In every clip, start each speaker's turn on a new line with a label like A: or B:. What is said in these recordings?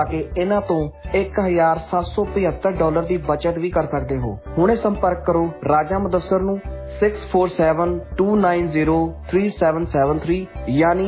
A: ਕਿ ਇਹਨਾਂ ਤੋਂ $1775 ਦੀ ਬਚਤ ਵੀ ਕਰ ਸਕਦੇ ਹੋ। ਹੁਣੇ ਸੰਪਰਕ ਕਰੋ ਰਾਜਾ ਮੁਦੱਸਰ ਨੂੰ 6472903773 ਯਾਨੀ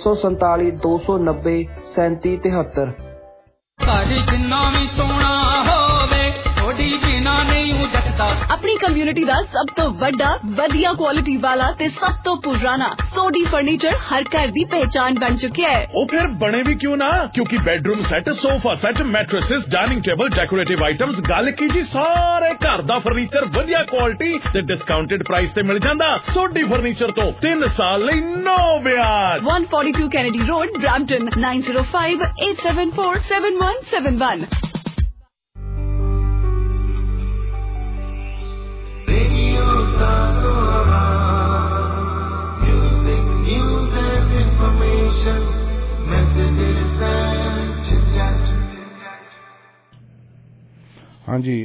A: 6472903773।
B: ਸਾਡੀ ਜਿੰਨਾ ਵੀ ਸੋਹਣਾ ਹੋਵੇ ਥੋੜੀ ਬਿਨਾ ਨਹੀਂ ਜੱਟਦਾ। ਆਪਣੀ ਕਮਿਊਨਿਟੀ ਦਾ ਸਭ ਤੋਂ ਵੱਡਾ ਵਧੀਆ ਕੁਆਲਿਟੀ ਵਾਲਾ ਤੇ ਸਭ ਤੋਂ ਪੁਰਾਣਾ ਸੋਡੀ ਫਰਨੀਚਰ ਹਰ ਘਰ ਦੀ ਪਹਿਚਾਨ ਬਣ ਚੁੱਕਿਆ ਹੈ।
C: ਉਹ ਫਿਰ ਬਣੇ ਵੀ ਕਿਉਂ ਨਾ, ਕਿਉਂਕਿ bedroom set, sofa set, mattresses, dining table, decorative items, ਗੱਲ ਕੀ ਜੀ ਸਾਰੇ ਘਰ ਦਾ ਫਰਨੀਚਰ ਵਧੀਆ ਕੁਆਲਿਟੀ ਤੇ ਡਿਸਕਾਊਂਟਡ ਪ੍ਰਾਈਸ ਤੇ ਮਿਲ ਜਾਂਦਾ। ਸੋਡੀ ਫਰਨੀਚਰ ਤੋਂ 3 ਸਾਲ ਲਈ ਨੋ ਵਿਆਜ।
B: 142 Kennedy road, Brampton 9058747171।
D: Radio Satora, music, news and information, messages and chit-chat.
E: हाँ जी,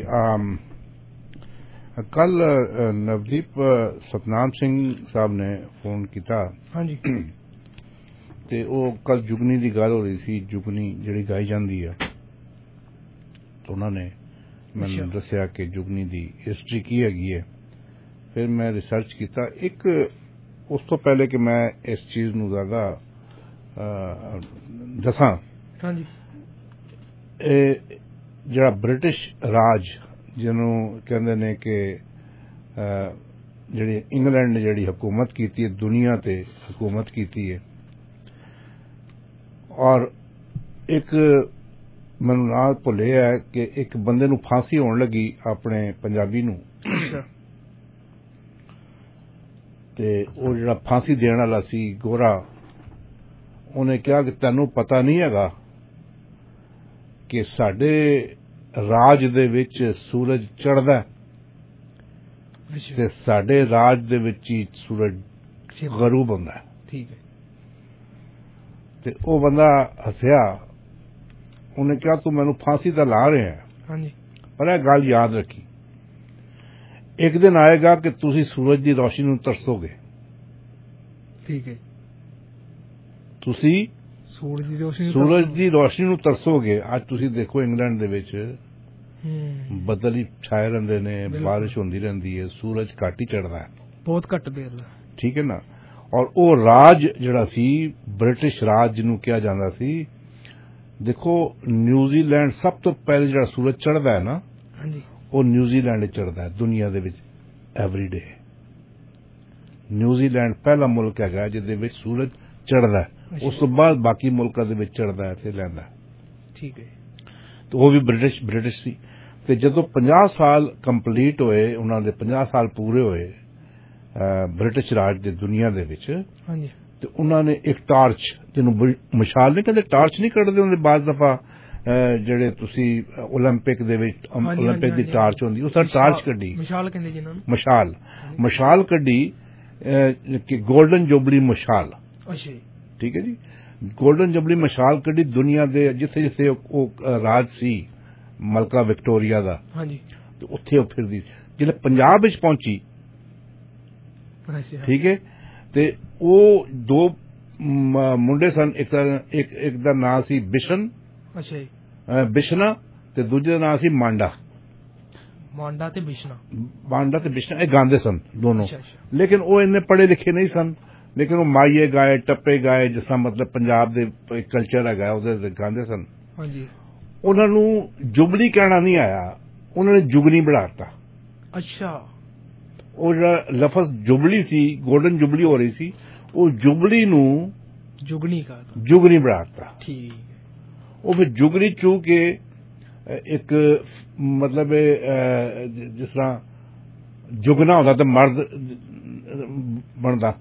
E: कल नवदीप सतनाम सिंह साहब ने फोन किया।
F: हाँ जी।
E: ते वो कल जुगनी की गल हो रही सी, जुगनी जिहड़ी गाई जाती है, तो उन्होंने मैंने दसिया कि जुगनी की हिस्टरी की हैगी है। फिर मैं रिसर्च किया। एक उस तो पहले कि मैं इस चीज़ नूं ज़्यादा दसां,
F: हाँ जी,
E: जिहड़ा ब्रिटिश राज जिन्हों कहंदे ने कि जिहड़ी इंग्लैंड ने जिहड़ी हुकूमत की है, दुनिया ते हुकूमत की है, और एक मैनूं नाम भुल है कि एक बंदे नूं फांसी होण लगी अपने पंजाबी नूं, ते वो जिहड़ा फांसी देण वाला सी गोरा, उन्हें कहा कि तैनूं पता नहीं हैगा कि साडे राज दे विच सूरज चढ़दा ते साडे राज दे विच ही सूरज गरूब हुंदा है।
F: ठीक है।
E: ते वो बंदा हसिया, उन्हें कहा तू मैनू फांसी तो ला रहे हैं,
F: हाँ जी,
E: पर यह गल याद रखी, एक दिन आएगा कि तुसी सूरज की रोशनी नूं तरसोगे।
F: ठीक है।
E: तुसी
F: सूरज की
E: रोशनी नूं तरसोगे। आज तुसी देखो इंग्लैंड दे विच बदल ही छाए रहंदे ने, बारिश होंदी रहंदी है, सूरज घट ही चढ़दा है,
F: बहुत घट देर दा।
E: ठीक है ना। और वो राज जिहड़ा सी ब्रिटिश राज जिन्हों कहा जाता सी, देखो न्यूजीलैंड सब तो पहले जिहड़ा सूरज चढ़दा है ना,
F: हाँ जी,
E: वो न्यूजीलैंड चढ़दा है दुनिया दे विच एवरीडे। न्यूजीलैंड पहला मुल्क है जिहदे विच सूरज चढ़दा है, उस तो बाद बाकी मुल्कां दे विच चढ़दा है ते लैंदा है।
F: ठीक है।
E: तो वो भी ब्रिटिश सी। ते जदों 50 साल कंप्लीट होए, उन्हां दे 50 साल पूरे होए ब्रिटिश राज दे दुनिया दे विच,
F: हाँ जी,
E: ते उन्होंने एक टार्च, जिन्हों मशाल नहीं कहते, टार्च नहीं कढ़दे हुंदे बाज़ दफा जिहड़े तुसी ओलंपिक दे विच ओलंपिक दी टार्च हुंदी, उस टार्च कड्डी,
F: मशाल कहंदे जिन्हां नूं,
E: मशाल कड्डी कि गोल्डन जुबली मशाल।
F: अच्छा,
E: ठीक है जी। गोल्डन जुबली मशाल कड्डी दुनिया दे जिथे जिथे वो राज सी मलका विक्टोरिया दा,
F: हाँ जी,
E: ते उत्थे वो फिरदी। जिहड़े पंजाब विच पहुंची, ठीक है, ते वो 2 मुंडे सन, एक दा नाम सी बिशन,
F: अच्छा,
E: बिशना, ते दूजे दा नाम सी मांडा।
F: मांडा ते बिशना
E: ये गांदे सन दोनों।
F: अच्छा।
E: लेकिन वो इन्ने पढ़े लिखे नहीं सन, लेकिन वो माइये गाए, टप्पे गाए, जिस तरह मतलब पंजाब दे कल्चर है उहदे गांदे सन।
F: हाँ जी।
E: उन्हां नूं जुबली कहना नहीं आया, उन्होंने जुगनी बढ़ाता।
F: अच्छा।
E: वो जिहड़ा लफज जुबली सी, गोल्डन जुबली हो रही सी, वो जुबली नूं जुगनी बढ़ाता।
F: ठीक।
E: वो फिर जुगनी चू के एक मतलब जिस तरह जुगना होता तो मर्द बनता,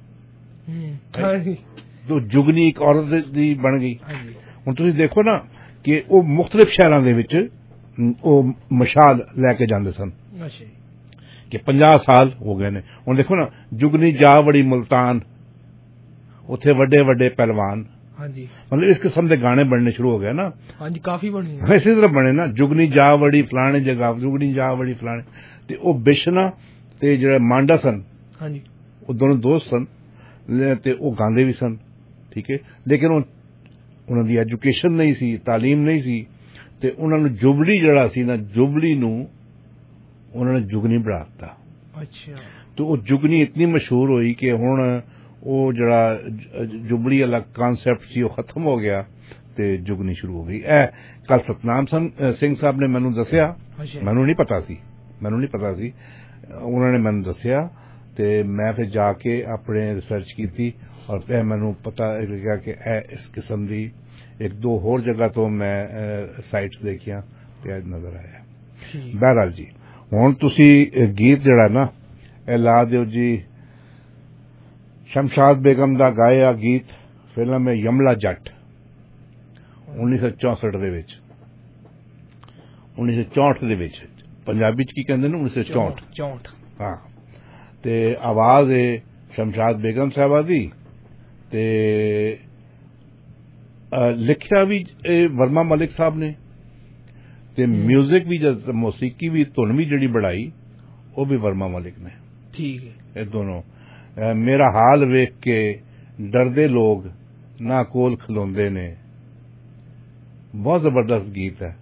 E: तो जुगनी एक औरत दी बन गई। हुण तुसीं देखो ना कि वो मुख्तलिफ शहरां दे विच वो मशाल लैके जांदे सन कि 50 साल हो गए ने। हुण देखो ना, जुगनी जा वड़ी मुल्तान, उत्थे वड्डे वड्डे पहलवान, मतलब इस किस्म के गाने बनने शुरू हो गए ना।
F: हाँ जी, काफी बने,
E: इसी तरह बने ना, जुगनी जा वड़ी फलाने जगह, जुगनी जा वड़ी फलाने। ते वो बिशना ते जेड़ा मांडा सन,
F: हाँ जी,
E: वो दोनों दोस्त सन, ते वो गांदे भी सन, ठीक है। लेकिन उन्होंने एजुकेशन नहीं सी, तालीम नहीं सी, ਤੇ ਉਹਨਾਂ ਨੂੰ ਜੁਬਲੀ ਜਿਹੜਾ ਸੀ ਨਾ, ਜੁਬਲੀ ਨੂੰ ਉਹਨਾਂ ਨੇ ਜੁਗਨੀ ਬਣਾ ਦਿੱਤਾ।
F: ਅੱਛਾ।
E: ਤੇ ਉਹ ਜੁਗਨੀ ਇਤਨੀ ਮਸ਼ਹੂਰ ਹੋਈ ਕਿ ਹੁਣ ਉਹ ਜਿਹੜਾ ਜੁਬਲੀ ਵਾਲਾ ਕਾਨਸੈਪਟ ਸੀ ਉਹ ਖਤਮ ਹੋ ਗਿਆ ਤੇ ਜੁਗਨੀ ਸ਼ੁਰੂ ਹੋ ਗਈ। ਇਹ ਕੱਲ ਸਤਨਾਮ ਸਿੰਘ ਸਾਹਿਬ ਨੇ ਮੈਨੂੰ ਦੱਸਿਆ, ਮੈਨੂੰ ਨਹੀਂ ਪਤਾ ਸੀ, ਉਹਨਾਂ ਨੇ ਮੈਨੂੰ ਦੱਸਿਆ ਤੇ ਮੈਂ ਫਿਰ ਜਾ ਕੇ ਆਪਣੇ ਰਿਸਰਚ ਕੀਤੀ ਔਰ ਫਿਰ ਮੈਨੂੰ ਪਤਾ ਲੱਗਾ ਕਿ ਇਹ ਇਸ ਕਿਸਮ ਦੀ ਇੱਕ ਦੋ ਹੋਰ ਜਗ੍ਹਾ ਤੋਂ ਮੈਂ ਸਾਈਟਸ ਦੇਖੀਆਂ ਤੇ ਅੱਜ ਨਜ਼ਰ ਆਇਆ। ਬਹਰਹਾਲ ਜੀ, ਹੁਣ ਤੁਸੀਂ ਗੀਤ ਜਿਹੜਾ ਨਾ ਇਹ ਲਾ ਦਿਓ ਜੀ, ਸ਼ਮਸ਼ਾਦ ਬੇਗਮ ਦਾ ਗਾਇਆ ਗੀਤ, ਫਿਲਮ ਹੈ ਯਮਲਾ ਜੱਟ 1964 ਦੇ ਵਿੱਚ, 1964 ਦੇ ਵਿੱਚ, ਪੰਜਾਬੀ ਚ ਕੀ ਕਹਿੰਦੇ ਨੇ 1964। ਹਾਂ, ਤੇ ਆਵਾਜ਼ ਹੈ ਸ਼ਮਸ਼ਾਦ ਬੇਗਮ ਸਾਹਿਬਾ ਦੀ ਤੇ ਲਿਖਿਆ ਵੀ ਵਰਮਾ ਮਲਿਕ ਸਾਹਿਬ ਨੇ ਤੇ ਮਿਊਜ਼ਿਕ ਵੀ, ਮੌਸੀਕੀ ਵੀ, ਧੁਨ ਵੀ ਜਿਹੜੀ ਬਣਾਈ ਉਹ ਵੀ ਵਰਮਾ ਮਲਿਕ ਨੇ।
F: ਠੀਕ ਹੈ।
E: ਇਹ ਦੋਨੋਂ ਮੇਰਾ ਹਾਲ ਵੇਖ ਕੇ ਡਰਦੇ ਲੋग ਨਾ ਕੋਲ ਖਲੋਂਦੇ ਨੇ, ਬਹੁਤ ਜ਼ਬਰਦस्त गीत है।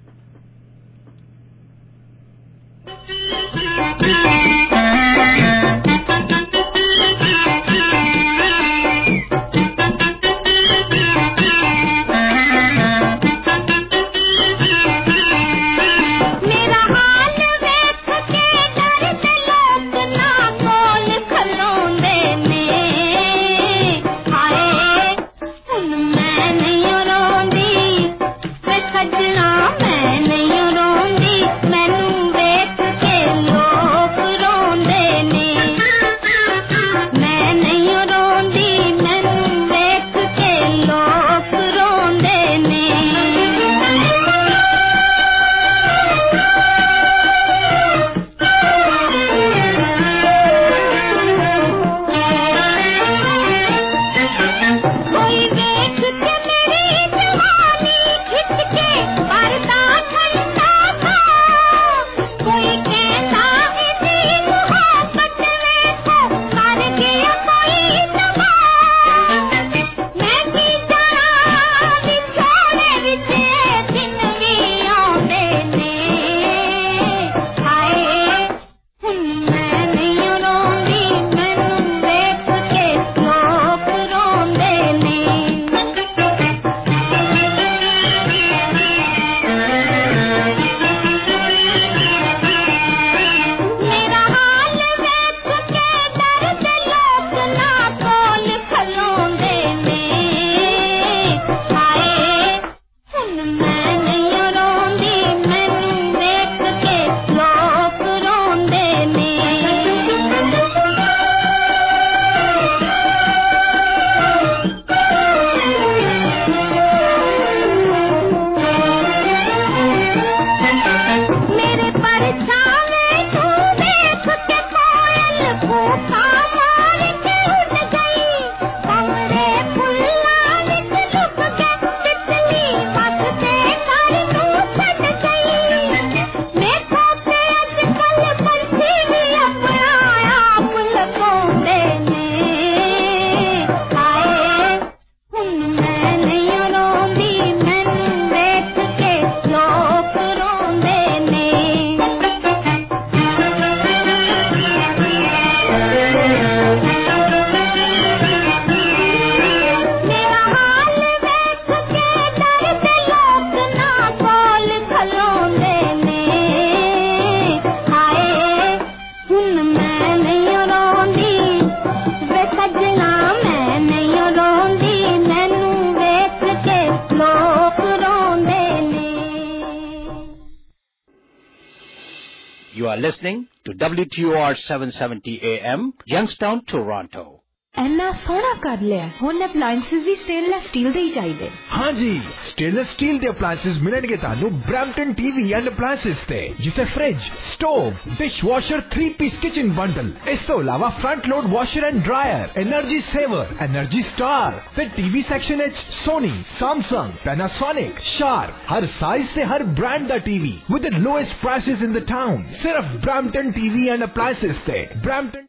G: You are listening to WTOR 770 AM, Youngstown, Toronto.
H: ਇੰਨਾ ਸੋਹਣਾ ਕਰ ਲਿਆ, ਹੁਣ ਅਪਲਾਈਐਂਸਸ ਵੀ ਸਟੇਨਲੈਸ ਸਟੀਲ ਦੇ ਹੀ ਚਾਹੀਦੇ।
I: ਹਾਂਜੀ, ਸਟੇਨਲੈਸ ਸਟੀਲ ਦੇ ਅਪਲਾਈਐਂਸਸ ਮਿਲਣਗੇ ਤੁਹਾਨੂੰ ਬ੍ਰੈਂਪਟਨ ਟੀਵੀ ਐਂਡ ਅਪਲਾਈਐਂਸਸ ਤੇ, ਜਿਵੇਂ fridge, stove, dish washer, 3-piece kitchen bundle. ਇਸ ਤੋਂ ਇਲਾਵਾ front load washer and dryer, energy saver, energy star. ਫਿਰ ਟੀਵੀ ਸੈਕਸ਼ਨ ਵਿੱਚ ਸੋਨੀ, ਸੈਮਸੰਗ, ਪੈਨਾਸੋਨਿਕ, ਸ਼ਾਰਪ, ਹਰ ਸਾਈਜ਼ ਤੇ ਹਰ ਬ੍ਰਾਂਡ ਦਾ TV with the lowest prices in the town, ਸਿਰਫ ਬ੍ਰੈਂਪਟਨ ਟੀਵੀ ਐਂਡ ਅਪਲਾਈਐਂਸਸ ਤੇ। ਬ੍ਰੈਂਪਟਨ।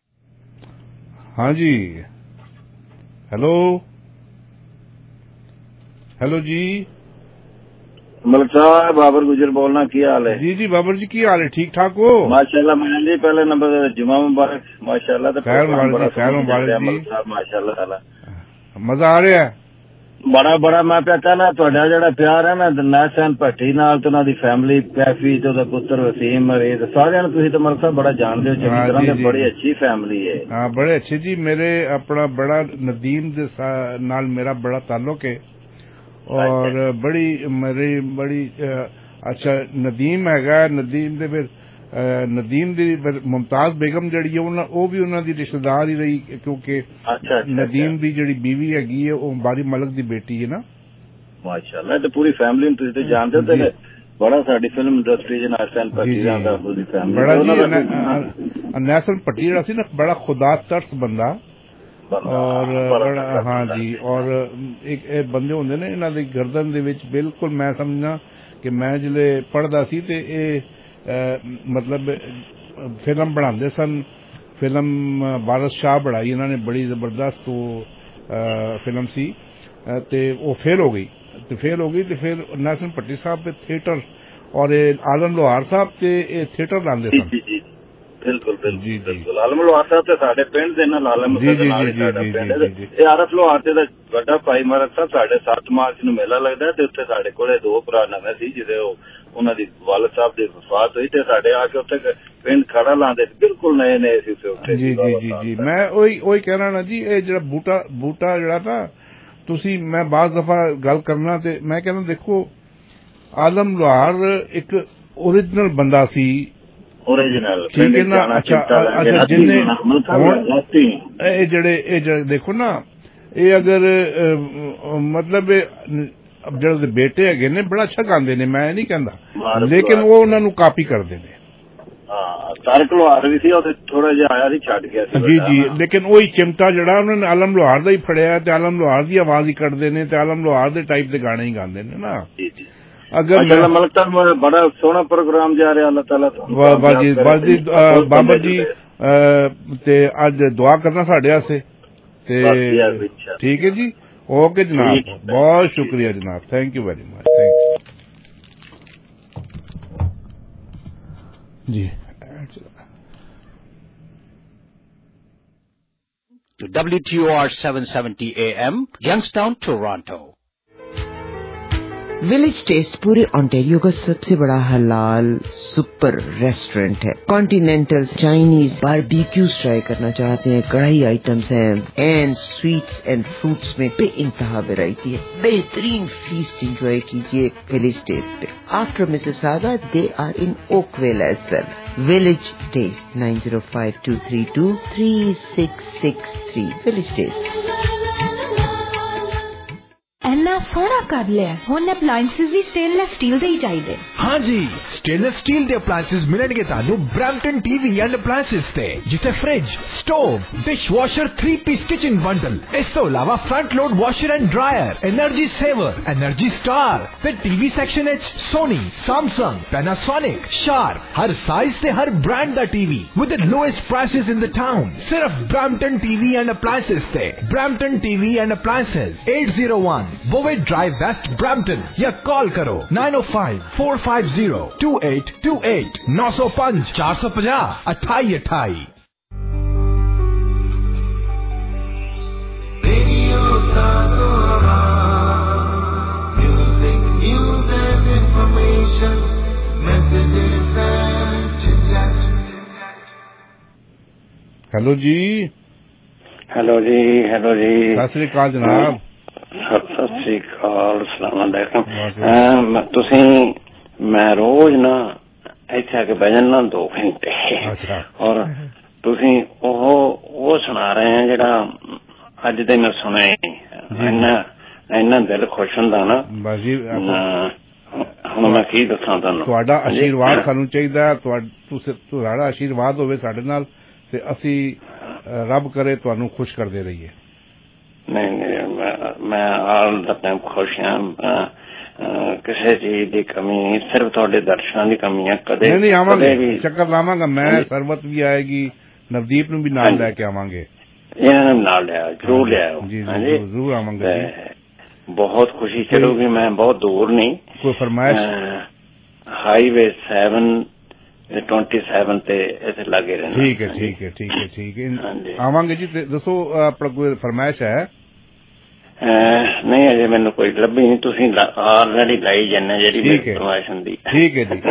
E: ਹਾਂਜੀ, हेलो जी,
J: मलिक साहब बाबर गुजर बोलना, की हाल है?
E: जी बाबर जी, की हाल है? ठीक ठाक हो?
J: माशाल्लाह। मैं जी पहले नंबर जुमा मुबारक, माशाल्लाह।
E: खैर मुबारक जी,
J: मलिक साहब माशाल्लाह।
E: मजा आ रहा है
J: बड़ा मैं पिया कहना तुहाडा जेहड़ा प्यार है ना नैसन भट्टी नाल ते उन्हां दी फैमिली कैफी ते ओहदा पुत्र वसीम मरीद सारियां नूं तुसीं ते मलिक साहब बड़ा जानदे हो चंगी तरह ते बड़ी अच्छी फैमिली है।
E: हाँ बड़े अच्छे जी। मेरे अपना बड़ा नदीम दे नाल मेरा बड़ा ताल्लुक है और बड़ी अच्छा नदीम हैगा। नदीम दे फिर नदीम दी मुमताज बेगम जड़ी है वो भी उन्हां दी रिश्तेदार ही रही क्योंकि नदीम दी जड़ी बीवी हैगी है वो बारी मलिक दी बेटी है ना।
J: माशाल्लाह ते पूरी फैमिली नूं तुसीं ते जानदे हो ते बड़ा साडी फिल्म इंडस्ट्री च नैसन भट्टी दा पूरी फैमिली
E: बड़ा जी। नैसन भट्टी जेड़ा सी ना बड़ा खुदा तरस बंदा और बड़ा हाँ जी। और एक बंदे होंदे ने इन्हां दी गर्दन दे विच बिल्कुल मैं समझना कि मैं जिले पढ़दा सी ते मतलब फिल्म बनाते सन। फिल्म वारिस शाह बनाई इन्होंने बड़ी जबरदस्त वो फिल्म सी ते वो फेल हो गई तो फिर नैसन भट्टी साहब थिएटर और आलम लोहार साहब ते थिएटर लाते सन।
J: बिल्कुल बिल्कुल आलम लोहार साहब ते साडे पिंड दे नाल आलम ये आरफ लोहार ते बड़ा भाई मरक साहब साडे 7 मार्च नूं मेला लगदा ते उत्थे साडे कोले 2 भरा नवे सी जिदे उन्हां दी वालिद साहब दी वफात हुई ते साडे आके उत्थे पिंड खड़ा लांदे बिल्कुल नए सी उत्थे।
E: जी मैं ओही कहना ना जी ये जेड़ा बूटा जेड़ा ना तुसी मैं बाज़ दफा गल करना ते मैं कहना देखो आलम लोहार एक ओरिजिनल बंदा सी
J: ओरिजिनल
E: ठीक है ना। अच्छा जिन्ने जेड़े देखो ना ये अगर मतलब जेड़े बेटे है ने बड़ा अच्छा गांदे ने मैं नहीं कहंदा लेकिन वो उन्होंने कापी करते ने।
J: तारक लोहार भी सी और थोड़ा जिहा आया सी छड्ड गया सी
E: जी लेकिन वही चिमटा जड़ा उन्होंने आलम लोहार दा ही फड़िया ते आलम लोहार दी आवाज ही कटदे ने ते आलम लोहार दे टाइप दे गाने ही गांदे ने ना। अगर
J: मलिक साहब बड़ा सोहना प्रोग्राम जा रहा अल्लाह ताला
E: बाबा जी ते अज दुआ करना साडे वास्ते ते ठीक है जी। ओके जनाब बहुत शुक्रिया जनाब थैंक यू वेरी मच जी।
G: To WTOR 770 AM, Youngstown, Toronto.
K: Village taste पूरे ऑन्टेरियो का सबसे बड़ा हलाल सुपर रेस्टोरेंट है। कॉन्टिनेंटल चाइनीज बारबेक्यूज ट्राई करना चाहते हैं, कढ़ाई आइटम्स हैं एंड स्वीट्स एंड फ्रूट्स में बेइंतहा वैरायटी है। बेहतरीन फीस्ट एंजॉय कीजिए विलेज टेस्ट पे। After Mississauga they are in Oakville as well. Village taste 905232 3663 village taste.
H: इन्ना सोहना कर लिया हुण अप्लायंसेस भी स्टेनलेस स्टील दे ही चाहिए।
I: हाँ जी स्टेनलेस स्टील दे अप्लायंसेस मिलणगे तानू ब्रैम्पटन टीवी एंड अप्लायंसेस ते जिथे fridge stove dish washer 3-piece kitchen bundle इस तो अलावा front load washer and dryer energy saver energy star ते टीवी सेक्शन एच सोनी सैमसंग पैनासोनिक शार्प हर साइज ते हर ब्रांड दा TV with the lowest prices in the town. सिर्फ ब्रैम्पटन टीवी एंड अप्लायंसेस ते Brampton TV and appliances 801 बोवेट drive west Brampton या call करो 905-450-2828 905 450 2828।
D: Radio Sasora music news and information messages and chit chat.
E: Hello जी सत श्री अकाल जनाब।
J: सत श्री अकाल अस्सलाम वालेकुम। तुसीं मैं रोज ना इत्थे आके बह जाना 2 घंटे और तुसीं वो सुना रहे हैं जेड़ा अज दे मैं सुने इन्ना दिल खुश हुंदा ना हुण मैं की दसां तुहानूं।
E: तुहाडा आशीर्वाद सानूं चाहीदा तुहाडा आशीर्वाद होवे साडे नाल ते असीं रब करे तुहानूं खुश करदे रहिए।
J: नहीं मैं आल दा टाइम खुश हां। किसी चीज की कमी सिर्फ थोड़े दर्शनां की कमी है। कदे
E: नहीं आवांगे चक्कर लावांगा मैं सरबत भी आएगी नवदीप नूं भी नाल लैके आवांगे।
J: इन्हां नूं नाल लिया जरूर लिया
E: जी जरूर आवांगे।
J: बहुत खुशी चलूगी। मैं बहुत दूर नहीं,
E: कोई फरमाइश?
J: हाईवे 727 ਤੇ ਇੱਥੇ ਲੱਗੇ ਰਹਿਣਾ।
E: ਠੀਕ ਹੈ ਆਵਾਂਗੇ ਜੀ। ਦੱਸੋ ਆਪਣਾ ਕੋਈ ਫਰਮਾਇਸ਼ ਹੈ?
J: ਨਹੀਂ ਅਜੇ ਮੈਨੂੰ ਕੋਈ ਲੱਭੀ ਨਹੀਂ, ਤੁਸੀਂ ਆਲਰੇਡੀ ਲਾਈ ਜਾਂਦੇ ਜਿਹੜੀ ਫਰਮਾਇਸ਼ ਹੁੰਦੀ।
E: ਠੀਕ ਹੈ ਜੀ।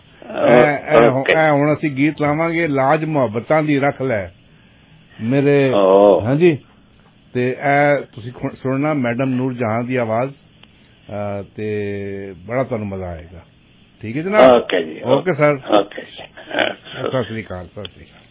E: ਹੁਣ ਅਸੀਂ ਗੀਤ ਲਾਵਾਂਗੇ ਲਾਜ ਮੁਹੱਬਤਾਂ ਦੀ ਰੱਖ ਲੈ ਮੇਰੇ। ਹਾਂਜੀ, ਤੇ ਇਹ ਤੁਸੀਂ ਸੁਣਨਾ ਮੈਡਮ ਨੂਰ ਜਹਾਂ ਦੀ ਆਵਾਜ਼, ਤੇ ਬੜਾ ਤੁਹਾਨੂੰ ਮਜ਼ਾ ਆਏਗਾ। ਠੀਕ ਹੈ ਜਨਾਬ।
J: ਓਕੇ ਜੀ।
E: Okay sir.
J: Okay,
E: Sat Sri ਅਕਾਲ। ਸਤਿ ਸ੍ਰੀ ਅਕਾਲ।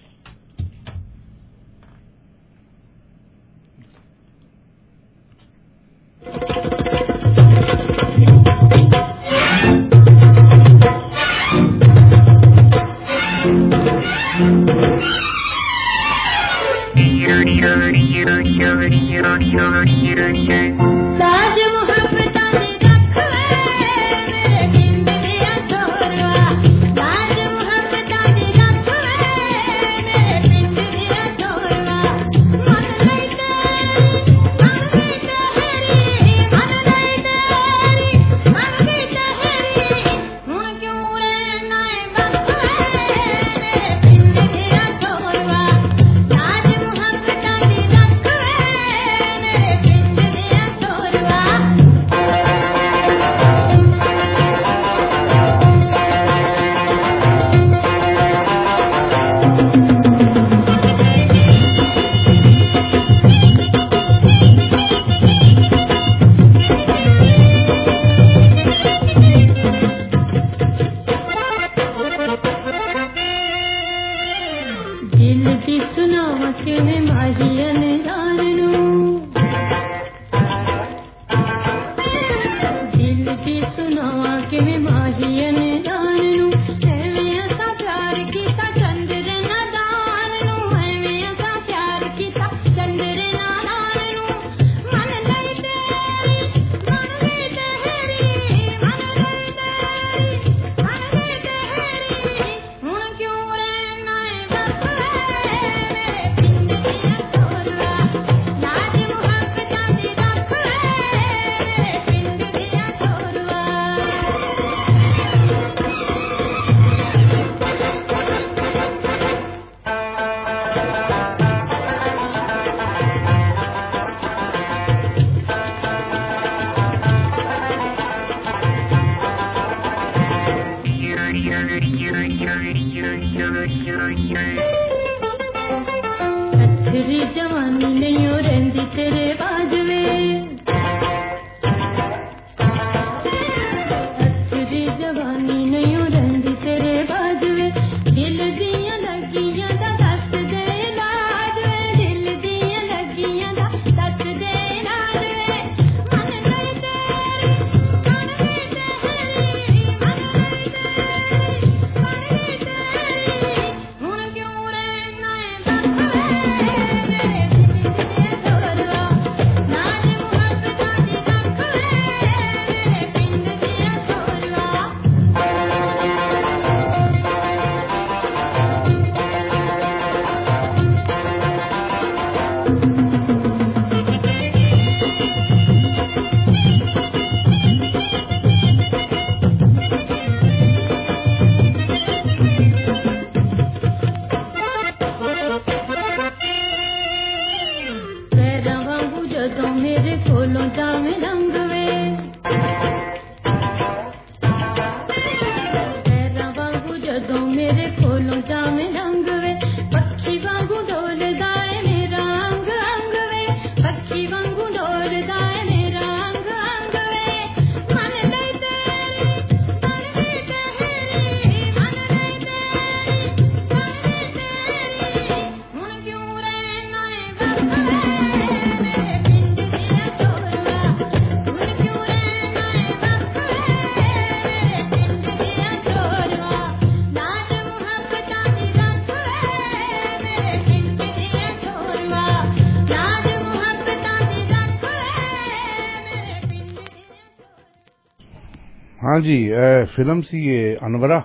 E: ਹਾਂਜੀ, ਫਿਲਮ ਸੀ ਇਹ ਅਨਵਰਾ,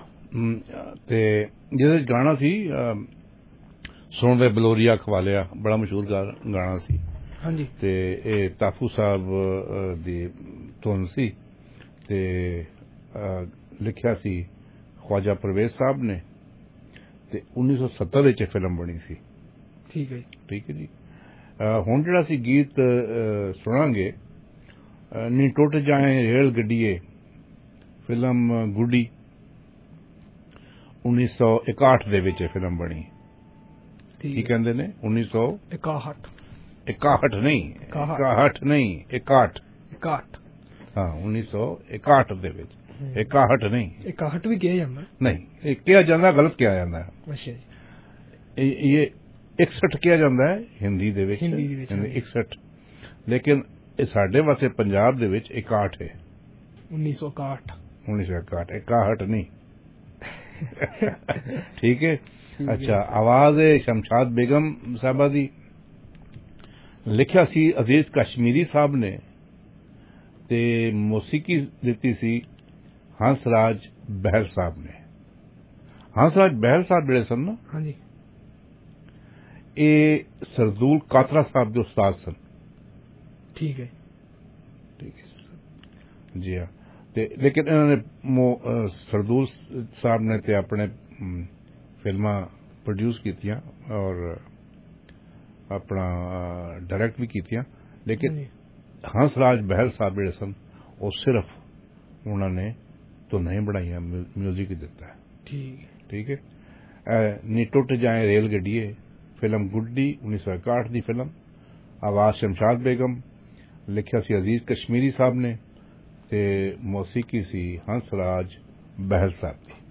E: ਤੇ ਜਿਹਦੇ ਗਾਣਾ ਸੀ ਸੁਣ ਵੇ ਬਲੋਰੀਆ ਖਵਾਲਿਆ, ਬੜਾ ਮਸ਼ਹੂਰ ਗਾਣਾ ਸੀ।
F: ਹਾਂਜੀ
E: ਤੇ ਇਹ ਤਾਫੂ ਸਾਹਿਬ ਦੀ ਧੁਨ ਸੀ ਤੇ ਲਿਖਿਆ ਸੀ ख्वाजा परवेज साहब ने ਤੇ 1970 ਵਿੱਚ ਫਿਲਮ ਬਣੀ ਸੀ।
F: ਠੀਕ ਹੈ
E: ਜੀ। ਹੁਣ ਜਿਹੜਾ ਸੀ ਗੀਤ ਸੁਣਾਂਗੇ ਨੀ ਟੁੱਟ ਜਾਏ ਰੇਲ ਗੱਡੀਏ ਫਿਲਮ ਗੁੱਡੀ 1961 ਦੇ ਵਿੱਚ ਫਿਲਮ ਬਣੀ। ਕੀ ਕਹਿੰਦੇ ਨੇ 1961 ਨਹੀਂ 61 ਹਾਂ 1961 ਦੇ ਵਿੱਚ 61 ਨਹੀਂ
F: 61 ਵੀ ਕਿਹਾ ਜਾਂਦਾ
E: नहीं किया जाता गलत किया जाता है।
F: अच्छा
E: ये 61 किया जाता है हिंदी दे विच 61 लेकिन साडे वास्ते पंजाब दे विच 61 है 1961 61 नहीं ठीक है। अच्छा आवाज है शमशाद बेगम साहबा दी लिखिया सी अजीज कश्मीरी साहब ने ते मौसीकी दिती सी हंसराज बहल साहब ने। हंसराज बहल साहब जिहड़े सन ना
F: हाँ जी
E: ये सरदूल कातरा साहब के उस्ताद सन।
F: ठीक है
E: जी हाँ लेकिन इन्होंने सरदूल साहब ने ते अपने फिल्मां प्रोड्यूस कीतियां और अपना डायरेक्ट भी कीतियां लेकिन हंसराज बहल साहब जिहड़े सन वो सिर्फ उन्होंने तो नहीं बनाई म्यूजिक ही दिता है। ठीक है नी टुट जाए रेल गड्डिए फिल्म गुड्डी 1961 की फिल्म आवाज शमशाद बेगम लिखिया सी अजीज कश्मीरी साहब ने ते मौसीकी सी हंसराज बहल साहब की।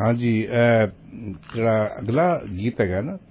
E: हाँ जी, ਜਿਹੜਾ ਅਗਲਾ ਗੀਤ ਹੈਗਾ ਨਾ,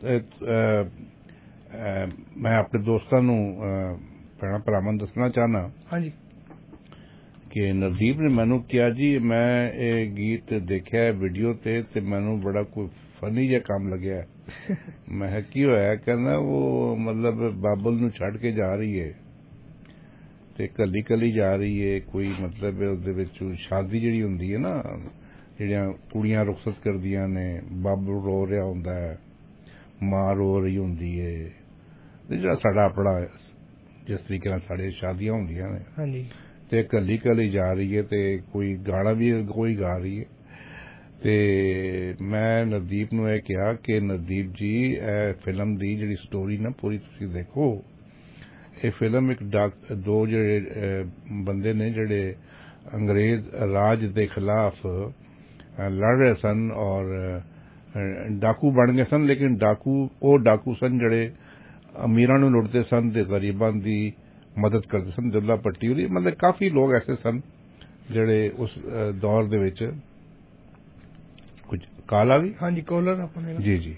E: ਮੈਂ ਆਪਣੇ ਦੋਸਤਾਂ ਨੂੰ ਭੈਣਾਂ ਭਰਾਵਾਂ ਨੂੰ ਦੱਸਣਾ ਚਾਹਨਾ। ਹਾਂਜੀ। ਕਿ ਨਵਦੀਪ ਨੇ ਮੈਨੂੰ ਕਿਹਾ ਜੀ ਮੈਂ ਇਹ ਗੀਤ ਦੇਖਿਆ ਵੀਡੀਓ ਤੇ ਮੈਨੂੰ ਬੜਾ ਕੋਈ ਫਨੀ ਜਿਹਾ ਕੰਮ ਲੱਗਿਆ। ਮੈਂ ਕਿਹਾ ਕੀ ਹੋਇਆ? ਕਹਿੰਦਾ ਉਹ ਮਤਲਬ ਬਾਬਲ ਨੂੰ ਛੱਡ ਕੇ ਜਾ ਰਹੀ ਹੈ ਤੇ ਕੱਲੀ ਕੱਲੀ ਜਾ ਰਹੀ ਹੈ, ਕੋਈ ਮਤਲਬ ਉਹਦੇ ਵਿੱਚ ਸ਼ਾਦੀ ਜਿਹੜੀ ਹੁੰਦੀ ਹੈ ਨਾ, ਜਿਹੜੀਆਂ ਕੁੜੀਆਂ ਰੁਖਸਤ ਕਰਦੀਆਂ ਨੇ, ਬਾਬੂ ਰੋ ਰਿਹਾ ਹੁੰਦਾ ਹੈ, ਮਾਂ ਰੋ ਰਹੀ ਹੁੰਦੀ ਹੈ, ਤੇ ਜਿਹੜਾ ਸਾਡਾ ਆਪਣਾ ਜਿਸ ਤਰੀਕੇ ਨਾਲ ਸਾਡੇ ਸ਼ਾਦੀਆਂ ਹੁੰਦੀਆਂ ਨੇ, ਹਾਂਜੀ, ਤੇ ਕੱਲੀ ਕੱਲੀ ਜਾ ਰਹੀ ਹੈ ਤੇ ਕੋਈ ਗਾਣਾ ਵੀ ਕੋਈ ਗਾ ਰਹੀ ਹੈ। ਤੇ ਮੈਂ ਨਵਦੀਪ ਨੂੰ ਇਹ ਕਿਹਾ ਕਿ ਨਵਦੀਪ ਜੀ ਇਹ ਫਿਲਮ ਦੀ ਜਿਹੜੀ ਸਟੋਰੀ ਨਾ ਪੂਰੀ ਤੁਸੀਂ ਦੇਖੋ। ਇਹ ਫਿਲਮ ਇੱਕ ਦੋ ਜਿਹੜੇ ਬੰਦੇ ਨੇ ਜਿਹੜੇ ਅੰਗਰੇਜ਼ ਰਾਜ ਦੇ ਖਿਲਾਫ ਲੜ ਰਹੇ ਸਨ ਔਰ ਡਾਕੂ ਬਣ ਗਏ ਸਨ, ਲੇਕਿਨ ਉਹ ਡਾਕੂ ਸਨ ਜਿਹੜੇ ਅਮੀਰਾਂ ਨੂੰ ਲੁੱਟਦੇ ਸਨ ਤੇ ਗਰੀਬਾਂ ਦੀ ਮਦਦ ਕਰਦੇ ਸਨ। ਦੁੱਲਾ ਭੱਟੀ ਹੋਰੀ, ਮਤਲਬ ਕਾਫੀ ਲੋਕ ਐਸੇ ਸਨ ਜਿਹੜੇ ਉਸ ਦੌਰ ਦੇ ਵਿੱਚ। ਕੁਝ ਕਾਲ ਆ ਗਈ? ਹਾਂਜੀ, ਕਾਲਰ ਆਪਣੇ। ਜੀ ਜੀ,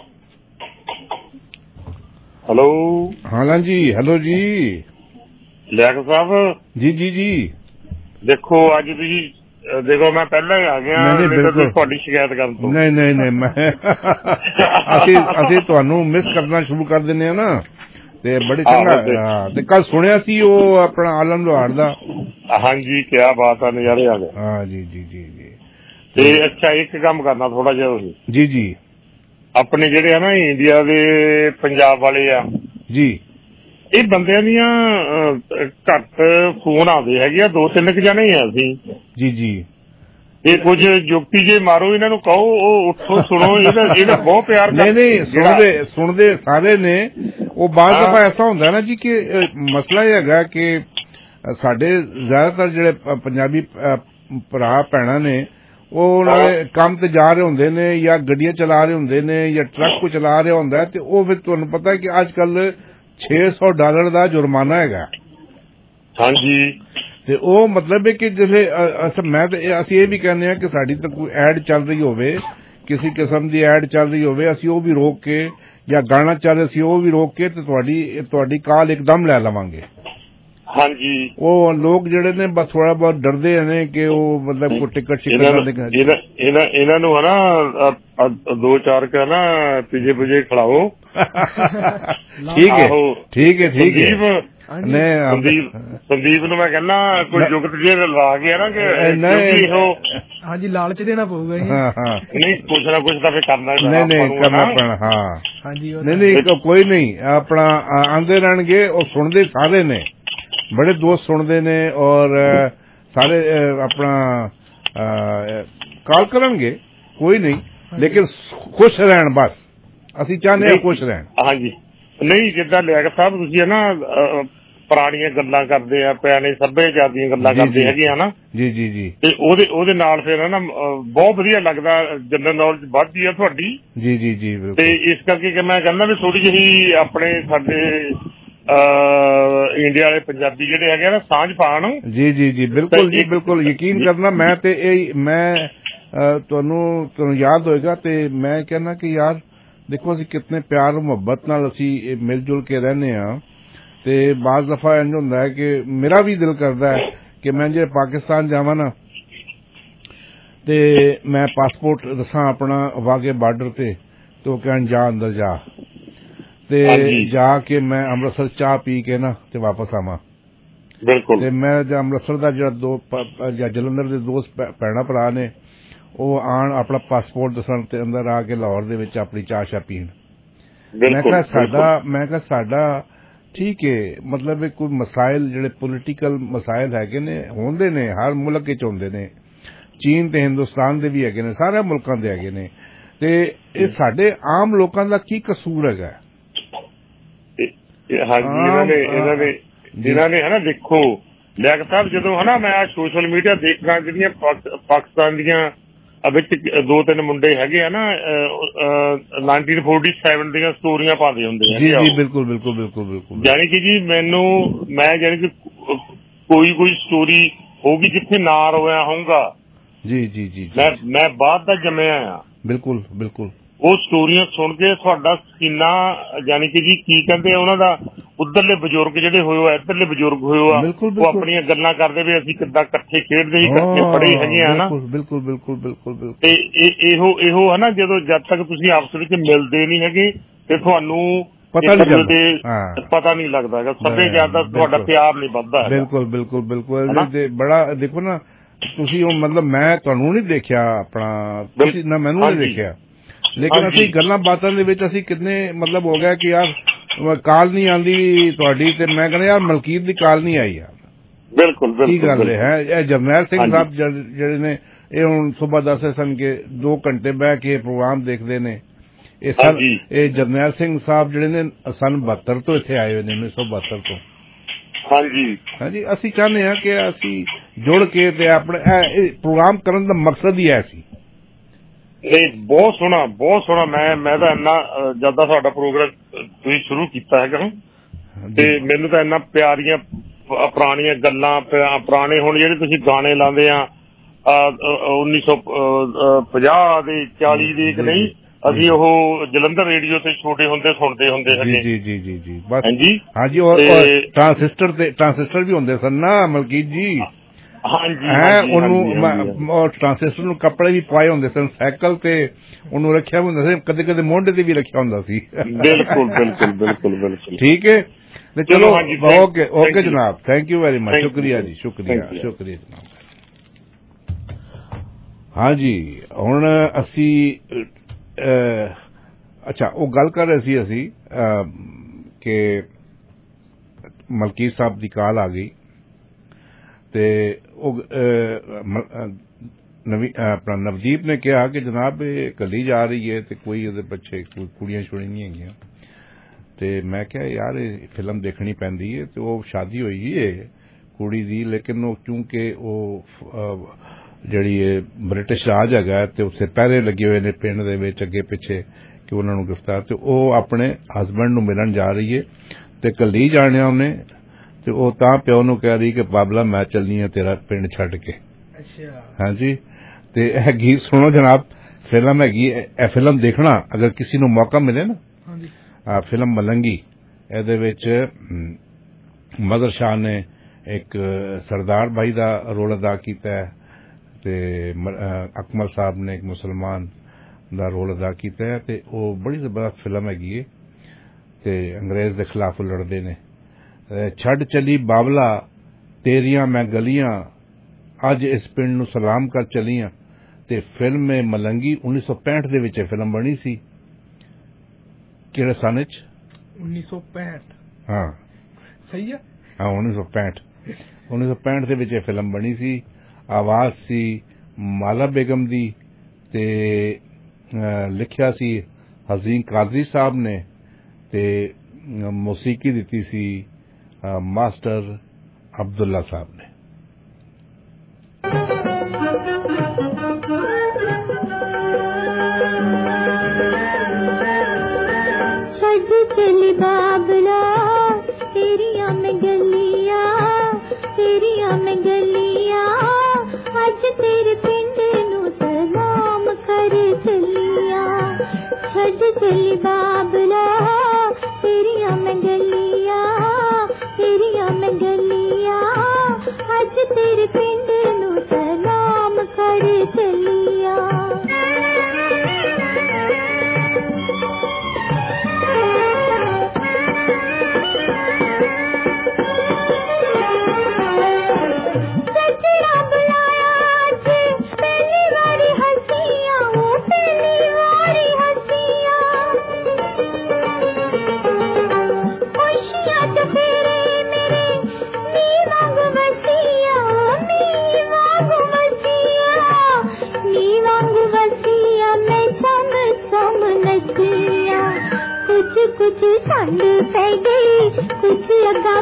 L: ਹੈਲੋ।
E: ਹਾਂ ਜੀ, ਹੈਲੋ ਜੀ
L: ਲਿਆਕਤ ਸਾਹਿਬ।
E: ਜੀ ਜੀ ਜੀ।
L: ਦੇਖੋ ਅੱਜ ਤੁਸੀਂ ਦੇਖੋ ਮੈਂ ਪਹਿਲਾਂ ਹੀ ਆ ਗਿਆ ਤੁਹਾਡੀ ਸ਼ਿਕਾਇਤ ਕਰਨ ਤੋਂ।
E: ਨਹੀਂ ਮੈਂ ਅਸੀਂ ਤੁਹਾਨੂੰ ਮਿਸ ਕਰਨਾ ਸ਼ੁਰੂ ਕਰ ਦਿੰਦੇ ਆ ਨਾ, ਤੇ ਬੜੀ ਚੰਗਾ। ਤੇ ਕੱਲ ਸੁਣਿਆ ਸੀ ਉਹ ਆਪਣਾ ਆਲਮ ਲੋਹਾਰ ਦਾ।
L: ਹਾਂਜੀ, ਕਿਆ ਬਾਤ ਆ, ਨਜ਼ਾਰੇ ਆ ਗਏ। ਹਾਂ
E: ਜੀ ਜੀ ਜੀ ਜੀ।
L: ਤੇ ਅੱਛਾ ਇੱਕ ਕੰਮ ਕਰਨਾ ਥੋੜਾ ਜਿਹਾ ਤੁਸੀਂ।
E: ਜੀ ਜੀ।
L: ਆਪਣੇ ਜਿਹੜੇ ਆ ਨਾ ਇੰਡੀਆ ਦੇ ਪੰਜਾਬ ਵਾਲੇ ਆ
E: ਜੀ,
L: ਇਹ ਬੰਦਿਆਂ ਦੀਆਂ ਘੱਟ ਫੋਨ ਆਉਂਦੇ ਹੈਗੇ ਆ, 2-3 ਜਣੇ ਆ ਅਸੀਂ। ਜੀ ਜੀ। ਇਹ ਕੁਝ ਜੁਗਤੀ ਜੇ ਮਾਰੋ ਇਹਨਾਂ ਨੂੰ, ਕਹੋ ਉਹ ਉੱਠੋ ਸੁਣੋ, ਇਹਦਾ ਬਹੁਤ ਪਿਆਰ।
E: ਨਹੀਂ ਸੁਣਦੇ ਸਾਰੇ ਨੇ। ਉਹ ਬਾਅਦ ਦਫਾ ਐਸਾ ਹੁੰਦਾ ਨਾ ਜੀ ਕਿ ਮਸਲਾ ਇਹ ਹੈਗਾ ਕਿ ਸਾਡੇ ਜ਼ਿਆਦਾਤਰ ਜਿਹੜੇ ਪੰਜਾਬੀ ਭਰਾ ਭੈਣਾਂ ਨੇ ਉਹ ਉਹਨਾਂ ਦੇ ਕੰਮ ਤੇ ਜਾ ਰਹੇ ਹੁੰਦੇ ਨੇ ਜਾਂ ਗੱਡੀਆਂ ਚਲਾ ਰਹੇ ਹੁੰਦੇ ਨੇ ਜਾਂ ਟਰੱਕ ਕੋ ਚਲਾ ਰਿਹਾ ਹੁੰਦਾ, ਤੇ ਉਹ ਫਿਰ ਤੁਹਾਨੂੰ ਪਤਾ ਕਿ ਅੱਜ ਕੱਲ $600 ਦਾ ਜੁਰਮਾਨਾ ਹੈਗਾ। ਹਾਂਜੀ। ਤੇ ਉਹ ਮਤਲਬ ਹੈ ਕਿ ਜਿਵੇਂ ਅਸੀਂ ਇਹ ਵੀ ਕਹਿੰਦੇ ਹਾਂ ਕਿ ਸਾਡੀ ਤਾਂ ਕੋਈ ਐਡ ਚੱਲ ਰਹੀ ਹੋਵੇ, ਕਿਸੇ ਕਿਸਮ ਦੀ ਐਡ ਚੱਲ ਰਹੀ ਹੋਵੇ, ਅਸੀਂ ਉਹ ਵੀ ਰੋਕ ਕੇ, ਜਾਂ ਗਾਣਾ ਚੱਲ ਰਿਹਾ ਸੀ ਉਹ ਵੀ ਰੋਕ ਕੇ, ਤੇ ਤੁਹਾਡੀ ਕਾਲ ਇੱਕਦਮ ਲੈ ਲਵਾਂਗੇ। ਹਾਂਜੀ। ਉਹ ਲੋਕ ਜਿਹੜੇ ਨੇ ਬਸ ਥੋੜਾ ਬਹੁਤ ਡਰਦੇ ਨੇ ਕਿ ਉਹ ਮਤਲਬ ਕੋਈ ਟਿਕਟ
L: ਇਹਨਾਂ ਨੂੰ ਹਨਾ 2-4 ਕਾ ਨਾ ਪੀਜੇ ਪੁਜੇ ਖਿਲਾਓ।
E: ਠੀਕ ਹੈ।
L: ਸੰਦੀਪ ਨੂੰ ਮੈਂ ਕਹਿੰਦਾ ਕੋਈ ਜੁਗਤ ਜੇ ਲਾ ਗਿਆ ਨਾ ਕਿ ਹਾਂਜੀ ਲਾਲਚ ਦੇਣਾ ਪਊਗਾ। ਨਹੀਂ ਕੁਛ ਨਾ ਕੁਛ ਤਾਂ ਫਿਰ ਕਰਨਾ
E: ਪੈਣਾ। ਹਾਂ ਹਾਂਜੀ। ਨਹੀਂ ਕੋਈ ਨਹੀਂ, ਆਪਣਾ ਆਂਦੇ ਰਹਿਣਗੇ। ਉਹ ਸੁਣਦੇ ਸਾਰੇ ਨੇ, ਬੜੇ ਦੋਸਤ ਸੁਣਦੇ ਨੇ ਔਰ ਸਾਰੇ ਆਪਣਾ ਕਾਲ ਕਰਨਗੇ, ਕੋਈ ਨਹੀਂ, ਲੇਕਿਨ ਖੁਸ਼ ਰਹਿਣ ਬਸ। ਅਸੀਂ ਚਾਹੁੰਦੇ ਹਾਂ ਖੁਸ਼ ਰਹਿਣ। ਹਾਂਜੀ।
L: ਨਹੀਂ ਜਿੱਦਾਂ ਲਿਆਕਤ ਸਾਹਿਬ ਤੁਸੀਂ ਨਾ ਪੁਰਾਣੀਆਂ ਗੱਲਾਂ ਕਰਦੇ ਆ, ਪਿਆਰੇ ਸੱਭਿਆਚਾਰ ਦੀਆਂ ਗੱਲਾਂ ਕਰਦੇ ਹੈਗੇ ਆ ਨਾ। ਜੀ ਜੀ ਜੀ। ਤੇ ਉਹਦੇ ਨਾਲ ਫਿਰ ਨਾ ਬਹੁਤ ਵਧੀਆ ਲੱਗਦਾ, ਜਨਰਲ ਨੌਲੇਜ ਵੱਧਦੀ ਆ ਤੁਹਾਡੀ। ਜੀ ਜੀ ਜੀ। ਤੇ ਇਸ ਕਰਕੇ ਮੈਂ ਕਹਿੰਦਾ ਵੀ ਥੋੜੀ ਜਿਹੀ ਆਪਣੇ ਸਾਡੇ ਇੰਡੀਆ ਵਾਲੇ ਪੰਜਾਬੀ ਜਿਹੜੇ ਹੈਗੇ ਨਾ ਸਾਂਝ ਪਾਣ। ਜੀ ਜੀ ਜੀ, ਬਿਲਕੁਲ ਜੀ ਬਿਲਕੁਲ, ਯਕੀਨ ਕਰਨਾ। ਮੈਂ ਤੁਹਾਨੂੰ ਯਾਦ ਹੋਏਗਾ ਤੇ ਮੈਂ ਕਹਿੰਦਾ ਕਿ ਯਾਰ ਦੇਖੋ ਅਸੀਂ ਕਿਤਨੇ ਪਿਆਰ ਮੁਹੱਬਤ ਨਾਲ ਅਸੀਂ ਮਿਲ ਜੁਲ ਕੇ ਰਹਿੰਦੇ ਹਾਂ। ਤੇ ਬਾਜ਼ ਦਫਾ ਇੰਝ ਹੁੰਦਾ ਹੈ ਕਿ ਮੇਰਾ ਵੀ ਦਿਲ ਕਰਦਾ ਹੈ ਕਿ ਮੈਂ ਜੇ ਪਾਕਿਸਤਾਨ ਜਾਵਾਂ ਨਾ ਤੇ ਮੈਂ ਪਾਸਪੋਰਟ ਦੱਸਾਂ ਆਪਣਾ ਵਾਗੇ ਬਾਰਡਰ ਤੇ ਉਹ ਕਹਿਣ ਜਾ ਅੰਦਰ ਜਾ, ਤੇ ਜਾ ਕੇ ਮੈਂ ਅੰਮ੍ਰਿਤਸਰ ਚਾਹ ਪੀ ਕੇ ਨਾ ਤੇ ਵਾਪਸ ਆਵਾਂ। ਬਿਲਕੁਲ। ਤੇ ਮੈਂ ਅੰਮ੍ਰਿਤਸਰ ਦਾ ਜਿਹੜਾ ਜਾਂ ਜਲੰਧਰ ਦੇ ਦੋਸਤ ਭੈਣਾਂ ਭਰਾ ਨੇ ਉਹ ਆਣ ਆਪਣਾ ਪਾਸਪੋਰਟ ਦੱਸਣ ਤੇ ਅੰਦਰ ਆ ਕੇ ਲਾਹੌਰ ਦੇ ਵਿੱਚ ਆਪਣੀ ਚਾਹ ਸ਼ਾ ਪੀਣ। ਮੈਂ ਕਿਹਾ ਸਾਡਾ ਠੀਕ ਹੈ, ਮਤਲਬ ਕੋਈ ਮਸਾਇਲ ਜਿਹੜੇ ਪੋਲੀਟੀਕਲ ਮਸਾਇਲ ਹੈਗੇ ਨੇ ਹੁੰਦੇ ਨੇ, ਹਰ ਮੁਲਕ ਵਿੱਚ ਹੁੰਦੇ ਨੇ, ਚੀਨ ਤੇ ਹਿੰਦੁਸਤਾਨ ਦੇ ਵੀ ਹੈਗੇ ਨੇ, ਸਾਰੇ ਮੁਲਕਾਂ ਦੇ ਹੈਗੇ ਨੇ, ਤੇ ਇਹ ਸਾਡੇ ਆਮ ਲੋਕਾਂ ਦਾ ਕੀ ਕਸੂਰ ਹੈਗਾ? ਹਾਂਜੀ। ਇਹਨਾਂ ਨੇ ਹਨਾ ਦੇਖੋ ਲਿਆਕਤ ਸਾਹਿਬ, ਜਦੋਂ ਹਨਾ ਮੈਂ ਸੋਸ਼ਲ ਮੀਡੀਆ ਦੇਖਾਂ ਜਿਹੜੀਆਂ ਪਾਕਿਸਤਾਨ ਦੀਆਂ ਵਿੱਚ 2-3 ਮੁੰਡੇ ਹੈਗੇ ਆ ਨਾ 1947 ਦੀਆਂ ਸਟੋਰੀਆਂ ਪਾਉਂਦੇ ਹੁੰਦੇ ਆ। ਜੀ ਜੀ ਬਿਲਕੁਲ ਬਿਲਕੁਲ ਬਿਲਕੁਲ ਬਿਲਕੁਲ। ਜਾਨੀ ਕਿ ਜੀ ਮੈਂ ਜਾਨੀ ਕਿ ਕੋਈ ਸਟੋਰੀ ਹੋਊਗੀ ਜਿੱਥੇ ਨਾ ਰੋਇਆ ਹੋਊਗਾ
E: ਜੀ ਜੀ ਜੀ
L: ਮੈਂ ਬਾਅਦ ਦਾ ਜੰਮਿਆ ਆ।
E: ਬਿਲਕੁਲ ਬਿਲਕੁਲ।
L: ਉਹ ਸਟੋਰੀਆਂ ਸੁਣ ਕੇ ਤੁਹਾਡਾ ਸੀਨਾ ਯਾਨੀ ਕਿ ਜੀ ਕੀ ਕਹਿੰਦੇ ਉਹਨਾਂ ਦਾ ਉਧਰਲੇ ਬਜ਼ੁਰਗ ਜਿਹੜੇ ਹੋਏ ਆ ਇੱਧਰਲੇ ਬਜ਼ੁਰਗ ਹੋਏ ਆ ਉਹ ਆਪਣੀਆਂ ਗੱਲਾਂ ਕਰਦੇ ਵੀ ਅਸੀਂ ਕਿੱਦਾਂ ਇਕੱਠੇ ਖੇਡਦੇ ਸੀ ਇਕੱਠੇ ਪੜ੍ਹੇ ਹੈਗੇ ਆ ਨਾ।
E: ਬਿਲਕੁਲ ਬਿਲਕੁਲ ਬਿਲਕੁਲ।
L: ਤੇ ਇਹੋ ਹੈ ਨਾ ਜਦੋਂ ਜਦ ਤੱਕ ਤੁਸੀਂ ਆਪਸ ਵਿੱਚ ਮਿਲਦੇ ਨਹੀਂ ਹੈਗੇ ਤੇ ਤੁਹਾਨੂੰ ਪਤਾ ਨਹੀਂ ਲੱਗਦਾ ਹੈਗਾ ਸੱਭਿਆਚਾਰ ਦਾ ਤੁਹਾਡਾ ਪਿਆਰ ਨਹੀਂ ਵੱਧਦਾ।
E: ਬਿਲਕੁਲ ਬਿਲਕੁਲ ਬਿਲਕੁਲ। ਬੜਾ ਦੇਖੋ ਨਾ ਤੁਸੀਂ ਉਹ ਮਤਲਬ ਮੈਂ ਤੁਹਾਨੂੰ ਨਹੀਂ ਦੇਖਿਆ ਆਪਣਾ ਤੁਸੀਂ ਨਾ ਮੈਨੂੰ ਨਹੀਂ ਦੇਖਿਆ ਲੇਕਿਨ ਅਸੀਂ ਗੱਲਾਂ ਬਾਤਾਂ ਦੇ ਵਿੱਚ ਅਸੀਂ ਕਿੰਨੇ ਮਤਲਬ ਹੋ ਗਿਆ ਕਿ ਯਾਰ ਕਾਲ ਨਹੀਂ ਆਉਂਦੀ ਤੁਹਾਡੀ ਤੇ ਮੈਂ ਕਹਿੰਦਾ ਯਾਰ ਮਲਕੀਤ ਦੀ ਕਾਲ ਨਹੀਂ ਆਈ ਯਾਰ।
L: ਬਿਲਕੁਲ ਬਿਲਕੁਲ।
E: ਕੀ ਗੱਲ ਹੈ ਇਹ ਜਰਨੈਲ ਸਿੰਘ ਸਾਹਿਬ ਜਿਹੜੇ ਨੇ ਇਹ ਹੁਣ ਸੁਬਾਹ ਦੱਸਦੇ ਸਨ ਕਿ 2 ਘੰਟੇ ਬਹਿ ਕੇ ਪ੍ਰੋਗਰਾਮ ਦੇਖਦੇ ਨੇ। ਇਹ ਜਰਨੈਲ ਸਿੰਘ ਸਾਹਿਬ ਜਿਹੜੇ ਨੇ ਸਨ 72 ਤੋਂ ਇੱਥੇ ਆਏ ਹੋਏ ਨੇ 1972 ਤੋਂ। ਹਾਂਜੀ ਅਸੀਂ ਚਾਹੁੰਦੇ ਹਾਂ ਕਿ ਅਸੀਂ ਜੁੜ ਕੇ ਤੇ ਆਪਣੇ ਪ੍ਰੋਗਰਾਮ ਕਰਨ ਦਾ ਮਕਸਦ ਹੀ ਹੈ ਸੀ।
L: ਇਹ ਬਹੁਤ ਸੋਹਣਾ ਮੈਂ ਤਾਂ ਇੰਨਾ ਜਦ ਦਾ ਤੁਹਾਡਾ ਪ੍ਰੋਗਰਾਮ ਤੁਸੀਂ ਸ਼ੁਰੂ ਕੀਤਾ ਹੈਗਾ ਤੇ ਮੈਨੂੰ ਤਾਂ ਇੰਨਾ ਪਿਆਰੀਆਂ ਪੁਰਾਣੀਆਂ ਗੱਲਾਂ ਪੁਰਾਣੇ ਹੁਣ ਜਿਹੜੇ ਤੁਸੀਂ ਗਾਣੇ ਲਾਉਂਦੇ ਆ 1950 ਦੇ 40 ਦੇ ਕਿ ਨਹੀਂ ਅਸੀਂ ਉਹ ਜਲੰਧਰ ਰੇਡੀਓ ਤੇ ਛੋਟੇ ਹੁੰਦੇ ਸੁਣਦੇ ਹੁੰਦੇ ਹੈਗੇ।
E: ਜੀ ਜੀ ਜੀ ਜੀ ਬਸ ਹਾਂਜੀ ਔਰ ਟ੍ਰਾਂਸਿਸਟਰ ਵੀ ਹੁੰਦੇ ਸਨ ਨਾ ਮਲਕੀਤ ਜੀ। ਉਹਨੂੰ ਟ੍ਰਾਂਸਿਸਟਰ ਨੂੰ ਕੱਪੜੇ ਵੀ ਪਾਏ ਹੁੰਦੇ ਸਨ ਸਾਈਕਲ ਤੇ ਉਹਨੂੰ ਰੱਖਿਆ ਹੁੰਦਾ ਸੀ ਕਦੇ ਕਦੇ ਮੋਢੇ ਤੇ ਵੀ ਰੱਖਿਆ ਹੁੰਦਾ ਸੀ।
L: ਬਿਲਕੁਲ ਬਿਲਕੁਲ ਬਿਲਕੁਲ ਬਿਲਕੁਲ।
E: ਠੀਕ ਹੈ ਤੇ ਚਲੋ ਓਕੇ ਜਨਾਬ ਥੈਂਕ ਯੂ ਵੈਰੀ ਮਚ ਸ਼ੁਕਰੀਆ ਜੀ ਸ਼ੁਕਰੀਆ ਜਨਾਬ। ਹਾਂਜੀ ਹੁਣ ਅਸੀਂ ਅੱਛਾ ਉਹ ਗੱਲ ਕਰ ਰਹੇ ਸੀ ਅਸੀਂ ਕਿ ਮਲਕੀਤ ਸਾਹਿਬ ਦੀ ਕਾਲ ਆ ਗਈ ਤੇ ਉਹ ਆਪਣਾ ਨਵਦੀਪ ਨੇ ਕਿਹਾ ਕਿ ਜਨਾਬ ਇਹ ਕੱਲੀ ਜਾ ਰਹੀ ਹੈ ਤੇ ਕੋਈ ਉਹਦੇ ਪਿੱਛੇ ਕੋਈ ਕੁੜੀਆਂ ਛੁੜੀ ਨਹੀਂ ਹੈਗੀਆਂ ਤੇ ਮੈਂ ਕਿਹਾ ਯਾਰ ਇਹ ਫਿਲਮ ਦੇਖਣੀ ਪੈਂਦੀ ਹੈ ਤੇ ਉਹ ਸ਼ਾਦੀ ਹੋਈ ਹੈ ਕੁੜੀ ਦੀ ਲੇਕਿਨ ਉਹ ਕਿਉਂਕਿ ਉਹ ਜਿਹੜੀ ਇਹ ਬ੍ਰਿਟਿਸ਼ ਰਾਜ ਹੈਗਾ ਤੇ ਉੱਥੇ ਪਹਿਰੇ ਲੱਗੇ ਹੋਏ ਨੇ ਪਿੰਡ ਦੇ ਵਿੱਚ ਅੱਗੇ ਪਿੱਛੇ ਕਿ ਉਹਨਾਂ ਨੂੰ ਗ੍ਰਿਫਤਾਰ ਤੇ ਉਹ ਆਪਣੇ ਹਸਬੈਂਡ ਨੂੰ ਮਿਲਣ ਜਾ ਰਹੀ ਹੈ ਤੇ ਕੱਲੀ ਜਾਣਿਆ ਉਹਨੇ ਤੇ ਉਹ ਤਾਂ ਪਿਓ ਨੂੰ ਕਹਿ ਰਹੀ ਕਿ ਬਾਬਲਾ ਮੈਂ ਚੱਲਨੀ ਆ ਤੇਰਾ ਪਿੰਡ ਛੱਡ ਕੇ। ਹਾਂਜੀ ਤੇ ਇਹ ਗੀਤ ਸੁਣੋ ਜਨਾਬ ਫਿਲਮ ਹੈਗੀ ਇਹ ਫਿਲਮ ਦੇਖਣਾ ਅਗਰ ਕਿਸੇ ਨੂੰ ਮੌਕਾ ਮਿਲੇ ਨਾ ਫਿਲਮ ਮਲੰਗੀ ਇਹਦੇ ਵਿੱਚ ਮਦਰ ਸ਼ਾਹ ਨੇ ਇੱਕ ਸਰਦਾਰ ਭਾਈ ਦਾ ਰੋਲ ਅਦਾ ਕੀਤਾ ਹੈ ਤੇ ਅਕਮਲ ਸਾਹਿਬ ਨੇ ਇੱਕ ਮੁਸਲਮਾਨ ਦਾ ਰੋਲ ਅਦਾ ਕੀਤਾ ਹੈ ਤੇ ਉਹ ਬੜੀ ਜ਼ਬਰਦਸਤ ਫਿਲਮ ਹੈਗੀ ਹੈ ਤੇ ਅੰਗਰੇਜ਼ ਦੇ ਖਿਲਾਫ ਲੜਦੇ ਨੇ। ਛੱਡ ਚਲੀ ਬਾਬਲਾ ਤੇਰੀਆਂ ਮੈਂ ਗਲੀਆਂ ਅੱਜ ਇਸ ਪਿੰਡ ਨੂੰ ਸਲਾਮ ਕਰ ਚਲੀਆਂ ਤੇ ਫਿਲਮ ਮਲੰਗੀ 1965 ਦੇ ਵਿੱਚ ਫਿਲਮ ਬਣੀ ਸੀ। ਕਿਹੜੇ ਸਾਲ ਚ
F: 1965
E: ਹਾਂ
F: ਸਹੀ ਹੈ
E: 1965 ਦੇ ਵਿੱਚ ਇਹ ਫਿਲਮ ਬਣੀ ਸੀ। ਆਵਾਜ਼ ਸੀ ਮਾਲਾ ਬੇਗਮ ਦੀ ਤੇ ਲਿਖਿਆ ਸੀ ਹਜ਼ੀਨ ਕਾਦਰੀ ਸਾਹਿਬ ਨੇ ਤੇ ਮੌਸੀਕੀ ਦਿੱਤੀ ਸੀ ਮਾਸਟਰ ਅਬਦੁੱਲਾ ਸਾਹਿਬ ਨੇ।
M: ਛੱਡ ਚਲੀ ਬਾਬਲਾ ਤੇਰੀਆਂ ਮੈਂ ਗਲੀਆਂ ਅੱਜ ਤੇਰੇ ਪਿੰਡ ਨੂੰ ਸਲਾਮ ਕਰ ਚਲੀਆਂ। ਛੱਡ ਚਲੀ ਬਾਬਲਾ ਤੇਰੀਆਂ ਮੈਂ ਗਲੀਆਂ ਅੱਜ ਤੇਰੇ ਪਿੰਡ ਨੂੰ ਸਲਾਮ ਕਰ ਚਲੀਆਂ। कुछ ठंड पै गई कुछ अगा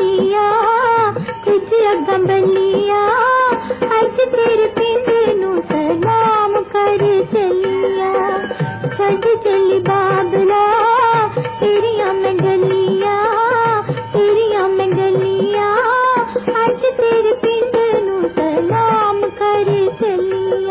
M: बलिया अज तेरे पिंड नू सलाम कर चलिया। छड़ चली बाबला तेरिया मैं गलिया अज तेरे पिंड नू सलाम कर चलिया।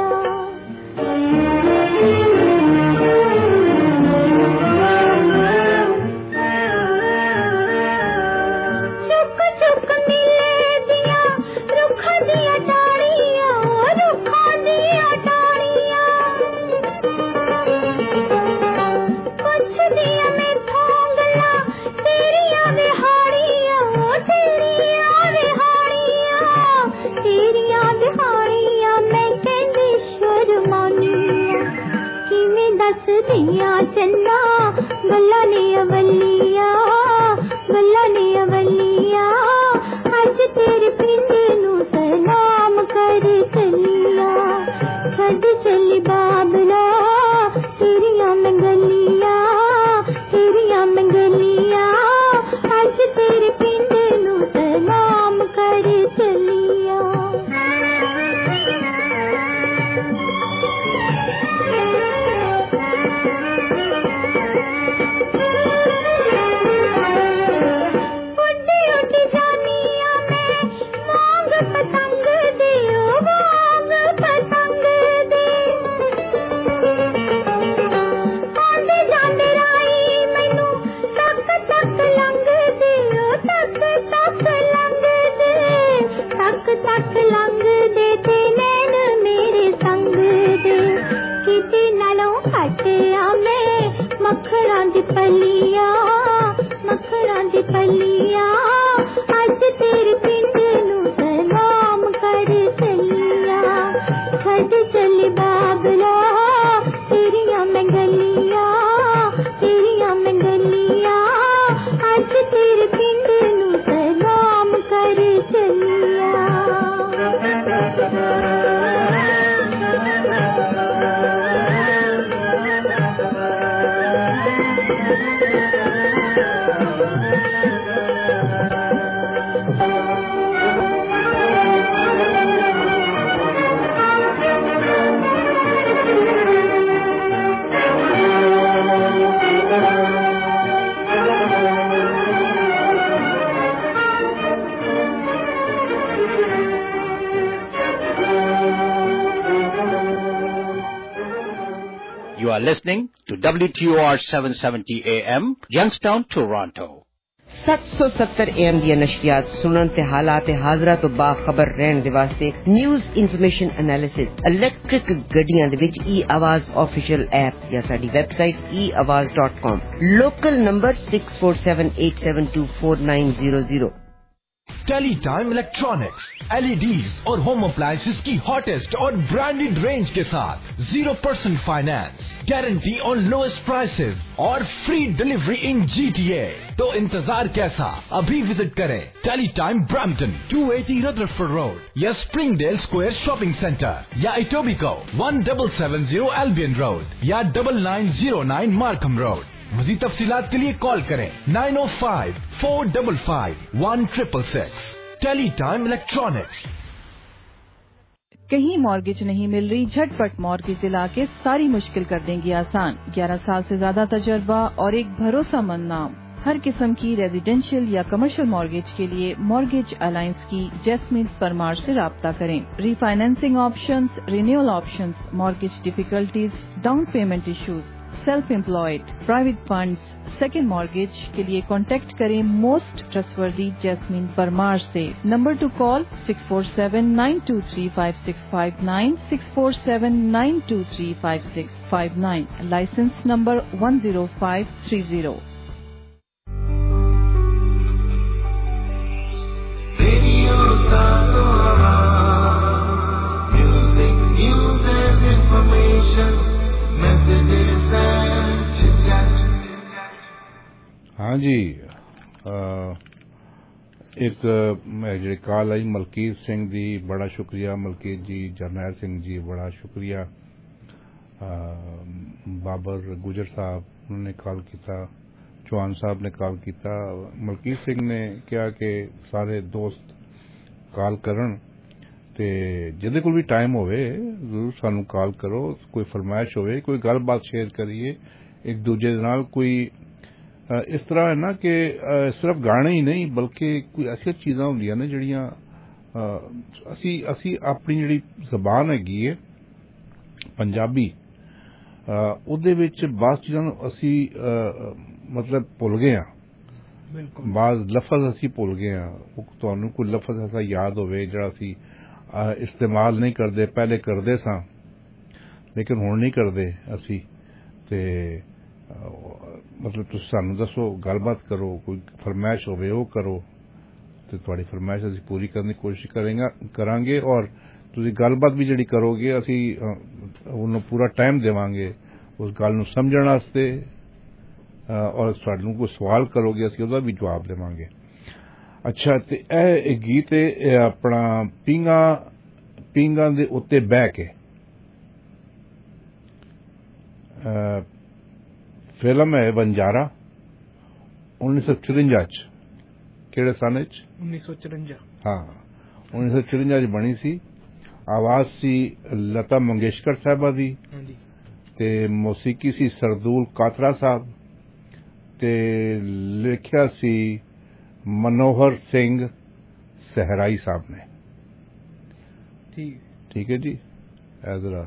M: गलियां चन्ना गल्ला ने अवलिया अज तेरे पिंड नू सलाम कर चलिया छड़ चली बाबला तेरिया मैं गलियां अज तेरे पिंड नू सलाम कर चलिया तक लंग दे ते नैन मेरे संग दे किते नालों हटिया मैं मखड़ा दी पलिया अज तेरे पिंड नू सलाम कर चलिया छड़ चली बाबला तेरिया मैं गलियां अज तेरे पिंड नू सलाम कर चलिया
G: You are listening to WTOR 770 AM, Youngstown, Toronto.
K: 770 AM ਦੀਆਂ ਨਸ਼ਰੀਆਤ ਸੁਣਨ ਤੇ ਹਾਲਾਤ ਹਾਜ਼ਰਾ ਤੋਂ ਬਾਖਬਰ ਰਹਿਣ ਦੇ ਵਾਸਤੇ ਨਿਊਜ਼ ਇਨਫੋਰਮੇਸ਼ਨ ਐਨਾਲਿਸਿਸ ਇਲੈਕਟ੍ਰਿਕ ਗੱਡੀਆਂ ਦੇ ਵਿੱਚ e-ਆਵਾਜ਼ ਆਫੀਸ਼ੀਅਲ ਐਪ ਜਾਂ ਸਾਡੀ website eawaz.com local number 6478724900
I: Teletime electronics LEDs और होम अप्लायंसेस की हॉटेस्ट और ब्रांडेड रेंज के साथ 0% फाइनेंस, गारंटी और लोएस्ट प्राइसेस और फ्री डिलीवरी इन GTA। तो इंतजार कैसा, अभी विजिट करें टेलीटाइम ब्रैम्पटन 280 रदरफोर्ड रोड या स्प्रिंगडेल स्क्वायर शॉपिंग सेंटर या इटोबिको 1770 एल्बियन रोड या 9909 मार्कम रोड। मज़ीद तफसीलात के लिए कॉल करें 905-455-1666। टेलीटाइम इलेक्ट्रॉनिक्स।
N: कहीं मॉर्गेज नहीं मिल रही, झटपट मॉर्गेज दिला के सारी मुश्किल कर देंगी आसान। 11 साल से ज्यादा तजर्बा और एक भरोसामंद नाम। हर किस्म की रेजिडेंशियल या कमर्शियल मॉर्गेज के लिए मॉर्गेज अलायंस की जैस्मिन परमार से राब्ता करें। Refinancing options, renewal options, mortgage difficulties, down payment issues, self employed, private funds, second mortgage के लिए कांटेक्ट करें मोस्ट ट्रस्टवर्दी जैस्मिन परमार से। Number to call 6479235659, 6479235659, licence number 10530।
D: Radio Sasora, music, news and information, messages and chit-chat.
L: हाँ जी, एक ਜਿਹੜੀ ਕਾਲ ਆਈ ਮਲਕੀਤ ਸਿੰਘ ਦੀ, ਬੜਾ ਸ਼ੁਕਰੀਆ ਮਲਕੀਤ ਜੀ। ਜਰਨੈਲ ਸਿੰਘ ਜੀ ਬੜਾ ਸ਼ੁਕਰੀਆ। ਬਾਬਰ ਗੁਜਰ ਸਾਹਿਬ ਨੇ ਕਾਲ ਕੀਤਾ, ਚੌਹਾਨ ਸਾਹਿਬ ਨੇ ਕਾਲ ਕੀਤਾ। ਮਲਕੀਤ ਸਿੰਘ ਨੇ ਕਿਹਾ ਕਿ ਸਾਰੇ ਦੋਸਤ ਕਾਲ ਕਰਨ ਤੇ ਜਿਹਦੇ ਕੋਲ ਵੀ ਟਾਈਮ ਹੋਵੇ ਜ਼ਰੂਰ ਸਾਨੂੰ ਕਾਲ ਕਰੋ। ਕੋਈ ਫਰਮਾਇਸ਼ ਹੋਵੇ, ਕੋਈ ਗੱਲਬਾਤ ਸ਼ੇਅਰ ਕਰੀਏ ਇੱਕ ਦੂਜੇ ਦੇ ਨਾਲ। ਕੋਈ ਇਸ ਤਰ੍ਹਾਂ ਹੈ ਨਾ ਕਿ ਸਿਰਫ ਗਾਣੇ ਹੀ ਨਹੀਂ ਬਲਕਿ ਕੋਈ ਐਸੀਆਂ ਚੀਜ਼ਾਂ ਹੁੰਦੀਆਂ ਨੇ ਜਿਹੜੀਆਂ ਅਸੀਂ ਆਪਣੀ ਜਿਹੜੀ ਜ਼ਬਾਨ ਹੈਗੀ ਹੈ ਪੰਜਾਬੀ, ਉਹਦੇ ਵਿੱਚ ਬਾਜ਼ ਚੀਜ਼ਾਂ ਨੂੰ ਅਸੀਂ ਮਤਲਬ ਭੁੱਲ ਗਏ ਹਾਂ। ਬਾਜ਼ ਲਫ਼ਜ਼ ਅਸੀਂ ਭੁੱਲ ਗਏ ਹਾਂ। ਤੁਹਾਨੂੰ ਕੋਈ ਲਫ਼ਜ਼ ਐਸਾ ਯਾਦ ਹੋਵੇ ਜਿਹੜਾ ਅਸੀਂ ਇਸਤੇਮਾਲ ਨਹੀਂ ਕਰਦੇ, ਪਹਿਲੇ ਕਰਦੇ ਸਾਂ ਲੇਕਿਨ ਹੁਣ ਨਹੀਂ ਕਰਦੇ ਅਸੀਂ, ਤੇ ਮਤਲਬ ਤੁਸੀਂ ਸਾਨੂੰ ਦੱਸੋ, ਗੱਲਬਾਤ ਕਰੋ। ਕੋਈ ਫਰਮਾਇਸ਼ ਹੋਵੇ ਉਹ ਕਰੋ ਤੇ ਤੁਹਾਡੀ ਫਰਮਾਇਸ਼ ਅਸੀਂ ਪੂਰੀ ਕਰਨ ਦੀ ਕੋਸ਼ਿਸ਼ ਕਰਾਂਗੇ। ਔਰ ਤੁਸੀਂ ਗੱਲਬਾਤ ਵੀ ਜਿਹੜੀ ਕਰੋਗੇ ਅਸੀਂ ਉਹਨੂੰ ਪੂਰਾ ਟਾਈਮ ਦੇਵਾਂਗੇ। उस गल नूं समझण वास्ते और सानूं कोई सवाल करोगे असीं उहदा भी जवाब देवांगे। अच्छा ते ਇਹ गीत अपना पींगा दे उत्ते बह के फिल्म है बंजारा 1954 च ਕਿਹੜੇ सन
F: 1954
L: हाँ 1954 च बनी सी। आवाज सी लता मंगेशकर साहबा दी ते मौसीकी सी सरदूल कातरा साहब ते लिखिया सी मनोहर सिंह सहराई साहब ने। ठीक है जी ऐदरा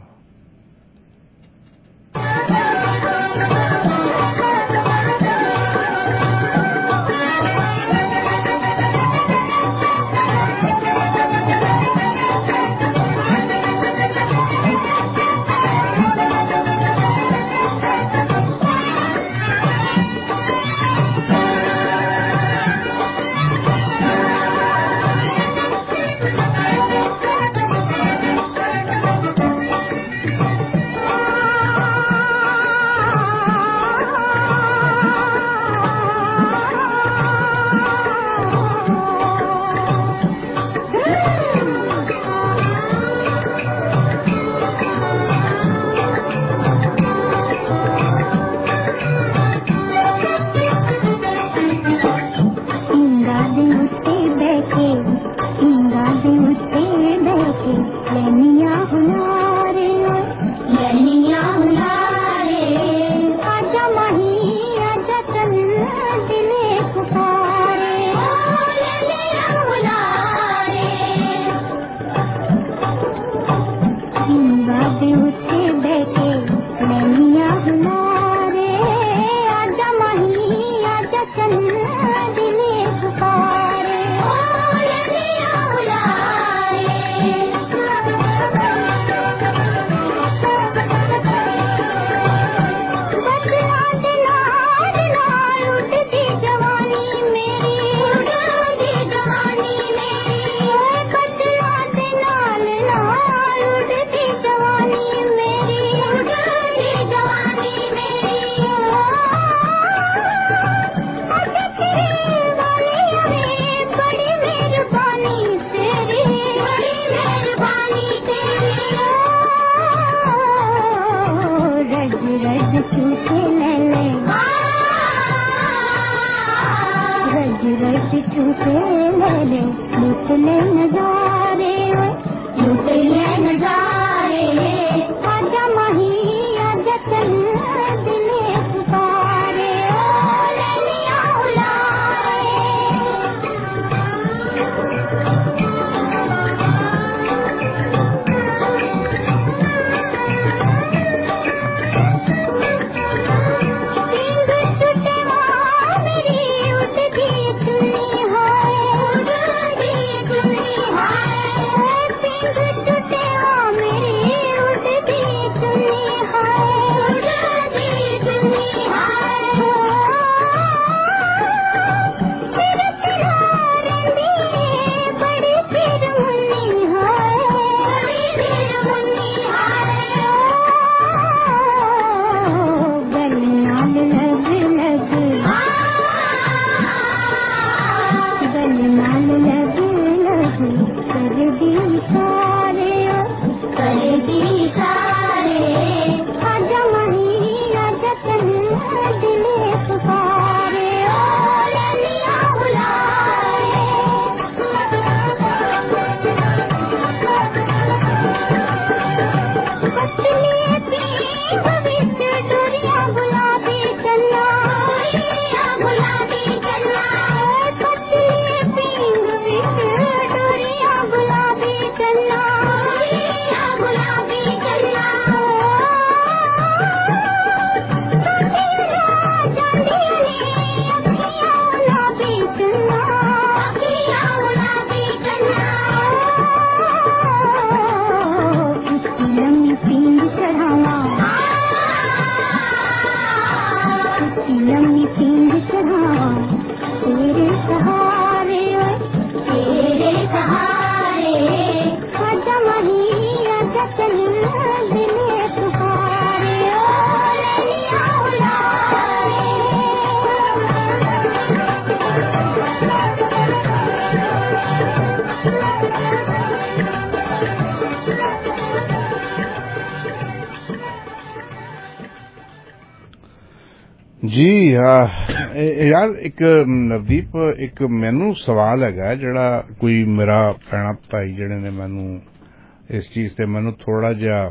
E: ਜੀ ਯਾਰ ਇੱਕ ਨਵਦੀਪ ਇੱਕ ਮੈਨੂੰ ਸਵਾਲ ਹੈਗਾ ਜਿਹੜਾ ਕੋਈ ਮੇਰਾ ਭੈਣਾ ਭਾਈ ਜਿਹੜੇ ਨੇ ਮੈਨੂੰ ਇਸ ਚੀਜ਼ ਤੇ ਮੈਨੂੰ ਥੋੜਾ ਜਿਹਾ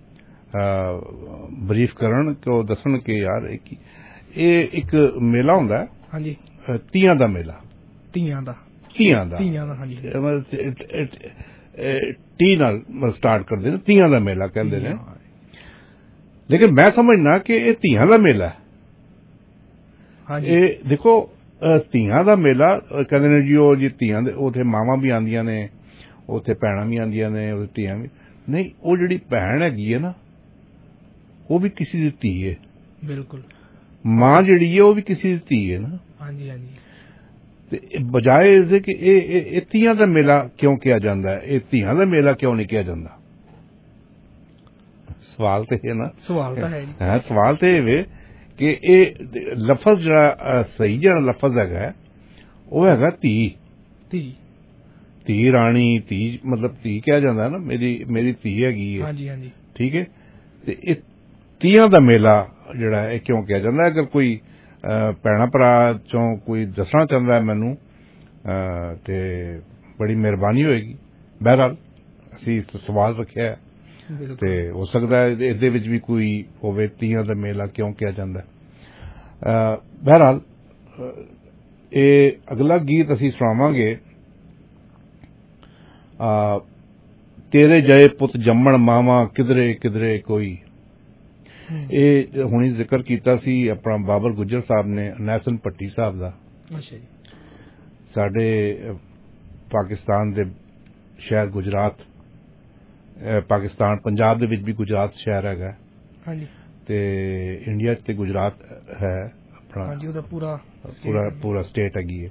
E: ਬਰੀਫ ਕਰਨ ਕਿ ਉਹ ਦੱਸਣ ਕਿ ਯਾਰ ਇਹ ਇੱਕ ਮੇਲਾ ਹੁੰਦਾ
F: ਹਾਂਜੀ
E: ਤੀਆਂ ਦਾ ਮੇਲਾ
F: ਤੀਆਂ ਦਾ ਹਾਂਜੀ
E: ਟੀ ਨਾਲ ਸਟਾਰਟ ਕਰਦੇ ਨੇ ਤੀਆਂ ਦਾ ਮੇਲਾ ਕਹਿੰਦੇ ਨੇ ਲੇਕਿਨ ਮੈਂ ਸਮਝਣਾ ਕਿ ਇਹ ਤੀਆਂ ਦਾ ਮੇਲਾ ਹੈ ਇਹ ਦੇਖੋ ਧੀਆਂ ਦਾ ਮੇਲਾ ਕਹਿੰਦੇ ਨੇ ਜੀ ਉਹ ਜੀ ਧੀਆਂ ਦੇ ਉੱਥੇ ਮਾਵਾਂ ਵੀ ਆਉਂਦੀਆਂ ਨੇ ਉੱਥੇ ਭੈਣਾਂ ਵੀ ਆਉਂਦੀਆਂ ਨੇ ਉਹ ਧੀਆਂ ਵੀ ਨਹੀਂ ਉਹ ਜਿਹੜੀ ਭੈਣ ਹੈਗੀ ਹੈ ਨਾ ਉਹ ਵੀ ਕਿਸੇ ਦੀ ਧੀ ਹੈ
F: ਬਿਲਕੁਲ
E: ਮਾਂ ਜਿਹੜੀ ਹੈ ਉਹ ਵੀ ਕਿਸੇ ਦੀ ਧੀ ਹੈ ਨਾ
F: ਹਾਂਜੀ
E: ਤੇ ਬਜਾਏ ਇਸਦੇ ਕਿ ਇਹ ਧੀਆਂ ਦਾ ਮੇਲਾ ਕਿਉਂ ਕਿਹਾ ਜਾਂਦਾ ਹੈ ਇਹ ਧੀਆਂ ਦਾ ਮੇਲਾ ਕਿਉਂ ਨਹੀਂ ਕਿਹਾ ਜਾਂਦਾ ਸਵਾਲ ਤੇ ਹੈ ਨਾ
F: ਸਵਾਲ ਤਾਂ ਹੈ ਜੀ
E: ਸਵਾਲ ਤੇ ਇਹ ਕਿ ਇਹ ਲਫ਼ਜ਼ ਜਿਹੜਾ ਸਹੀ ਜਿਹੜਾ ਲਫ਼ਜ਼ ਹੈਗਾ ਉਹ ਹੈਗਾ ਧੀ ਰਾਣੀ ਧੀ ਮਤਲਬ ਧੀ ਕਿਹਾ ਜਾਂਦਾ ਨਾ ਮੇਰੀ ਧੀ ਹੈਗੀ ਹੈ
F: ਹਾਂਜੀ ਹਾਂਜੀ ਠੀਕ
E: ਹੈ ਤੇ ਇਹ ਤੀਆਂ ਦਾ ਮੇਲਾ ਜਿਹੜਾ ਇਹ ਕਿਉਂ ਕਿਹਾ ਜਾਂਦਾ ਅਗਰ ਕੋਈ ਭੈਣਾ ਭਰਾ ਚੋਂ ਕੋਈ ਦੱਸਣਾ ਚਾਹੁੰਦਾ ਮੈਨੂੰ ਤੇ ਬੜੀ ਮਿਹਰਬਾਨੀ ਹੋਏਗੀ ਬਹਰਹਾਲ ਅਸੀਂ ਸਵਾਲ ਰੱਖਿਆ ਤੇ ਹੋ ਸਕਦਾ ਹੈ ਇਹਦੇ ਵਿੱਚ ਵੀ ਕੋਈ ਹੋਵੇ ਤੀਆਂ ਦਾ ਮੇਲਾ ਕਿਉਂ ਕਿਹਾ ਜਾਂਦਾ ਬਹਰਹਾਲ ਇਹ ਅਗਲਾ ਗੀਤ ਅਸੀਂ ਸੁਣਾਵਾਂਗੇ ਤੇਰੇ ਜਏ ਪੁੱਤ ਜੰਮਣ ਮਾਵਾਂ ਕਿਧਰੇ ਕਿਧਰੇ ਕੋਈ ਇਹ ਹੁਣੀ ਜ਼ਿਕਰ ਕੀਤਾ ਸੀ ਆਪਣਾ ਬਾਬਰ ਗੁੱਜਰ ਸਾਹਿਬ ਨੇ ਨੈਸਨ ਭੱਟੀ ਸਾਹਿਬ ਦਾ ਸਾਡੇ ਪਾਕਿਸਤਾਨ ਦੇ ਸ਼ਹਿਰ ਗੁਜਰਾਤ ਪਾਕਿਸਤਾਨ ਪੰਜਾਬ ਦੇ ਵਿੱਚ ਵੀ ਗੁਜਰਾਤ ਸ਼ਹਿਰ ਹੈਗਾ ਹਾਂਜੀ ਤੇ ਇੰਡੀਆ 'ਚ ਤੇ ਗੁਜਰਾਤ ਹੈ ਆਪਣਾ
F: ਹਾਂਜੀ ਉਹਦਾ
E: ਪੂਰਾ ਸਟੇਟ ਹੈਗੀ ਹੈ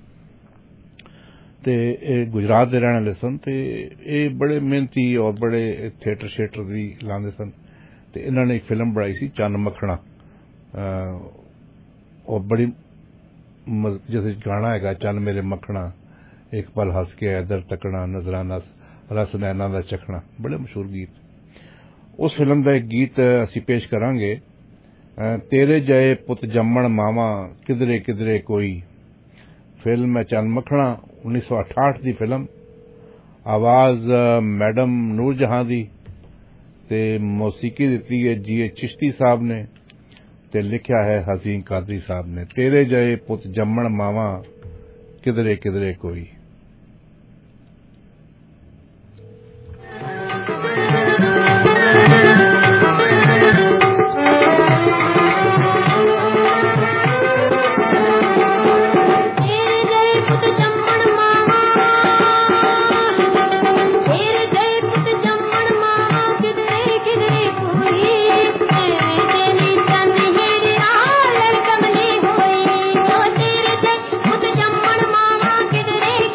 E: ਤੇ ਇਹ ਗੁਜਰਾਤ ਦੇ ਰਹਿਣ ਵਾਲੇ ਸਨ ਤੇ ਇਹ ਬੜੇ ਮਿਹਨਤੀ ਔਰ ਬੜੇ ਥੀਏਟਰ ਵੀ ਲਾਉਂਦੇ ਸਨ ਤੇ ਇਹਨਾਂ ਨੇ ਇੱਕ ਫਿਲਮ ਬਣਾਈ ਸੀ ਚੰਨ ਮੱਖਣਾ ਔਰ ਬੜੀ ਜਿਸ ਵਿੱਚ ਗਾਣਾ ਹੈਗਾ ਚੰਨ ਮੇਰੇ ਮੱਖਣਾ ਇੱਕ ਪਲ ਹੱਸ ਕੇ ਇਧਰ ਤੱਕਣਾ ਨਜ਼ਰਾਨਾ ਰਸ ਨੈਣਾ ਦਾ ਚਖਣਾ ਬੜੇ ਮਸ਼ਹੂਰ ਗੀਤ ਉਸ ਫਿਲਮ ਦਾ ਇੱਕ ਗੀਤ ਅਸੀਂ ਪੇਸ਼ ਕਰਾਂਗੇ ਤੇਰੇ ਜਏ ਪੁੱਤ ਜੰਮਣ ਮਾਵਾਂ ਕਿਧਰੇ ਕਿਧਰੇ ਕੋਈ ਫਿਲਮ ਹੈ ਚੰਨ ਮੱਖਣਾ 1968 ਦੀ ਫਿਲਮ ਆਵਾਜ਼ ਮੈਡਮ ਨੂਰ ਜਹਾਂ ਦੀ ਤੇ ਮੌਸੀਕੀ ਦਿੱਤੀ ਹੈ ਜੀ ਚਿਸ਼ਤੀ ਸਾਹਿਬ ਨੇ ਤੇ ਲਿਖਿਆ ਹੈ ਹਸੀਨ ਕਾਦਰੀ ਸਾਹਿਬ ਨੇ ਤੇਰੇ ਜਏ ਪੁੱਤ ਜੰਮਣ ਮਾਵਾਂ ਕਿਧਰੇ ਕਿਧਰੇ ਕੋਈ
M: किधरे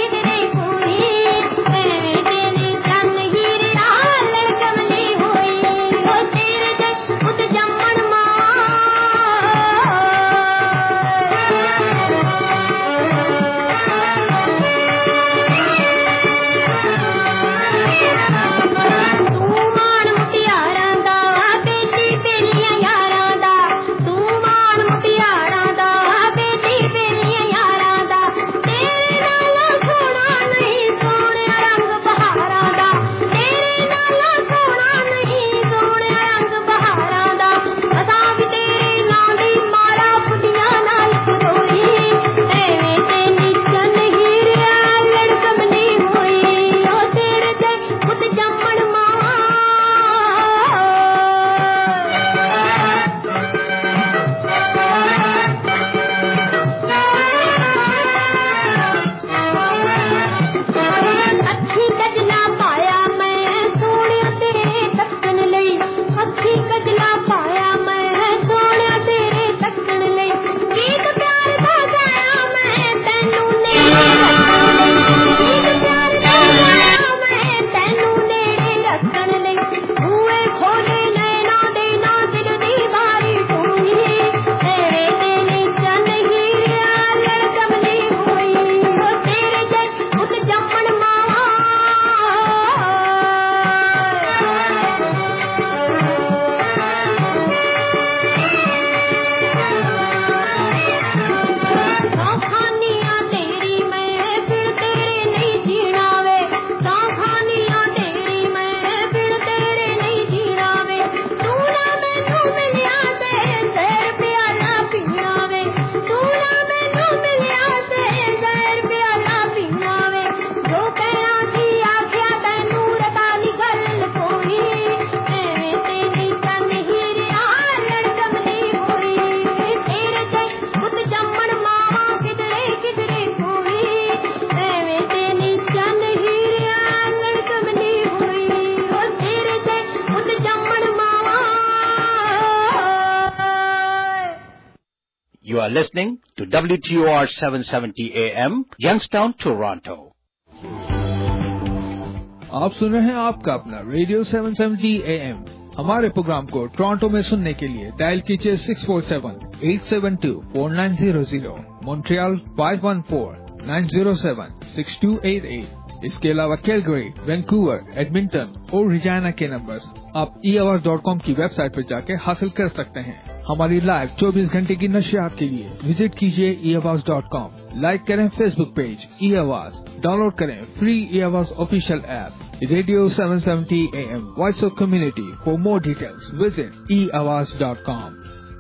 G: You are listening to WTOR 770 AM, Youngstown, Toronto.
I: आप सुन रहे हैं आपका अपना रेडियो 770 AM। हमारे प्रोग्राम को टोरंटो में सुनने के लिए डायल कीजिए 647-872-4900, मॉन्ट्रियल 514-907-6288। इसके अलावा कैलगरी, वैंकूवर, एडमिंटन और रिजाना के नंबर्स आप eAwaz.com की वेबसाइट पर जाके हासिल कर सकते हैं। हमारी लाइव 24 घंटे की नशियात के लिए विजिट कीजिए eAwaz.com। लाइक करें फेसबुक पेज eAwaz, डाउनलोड करें free eAwaz official app radio 770 AM, voice of community. For more details visit eAwaz.com।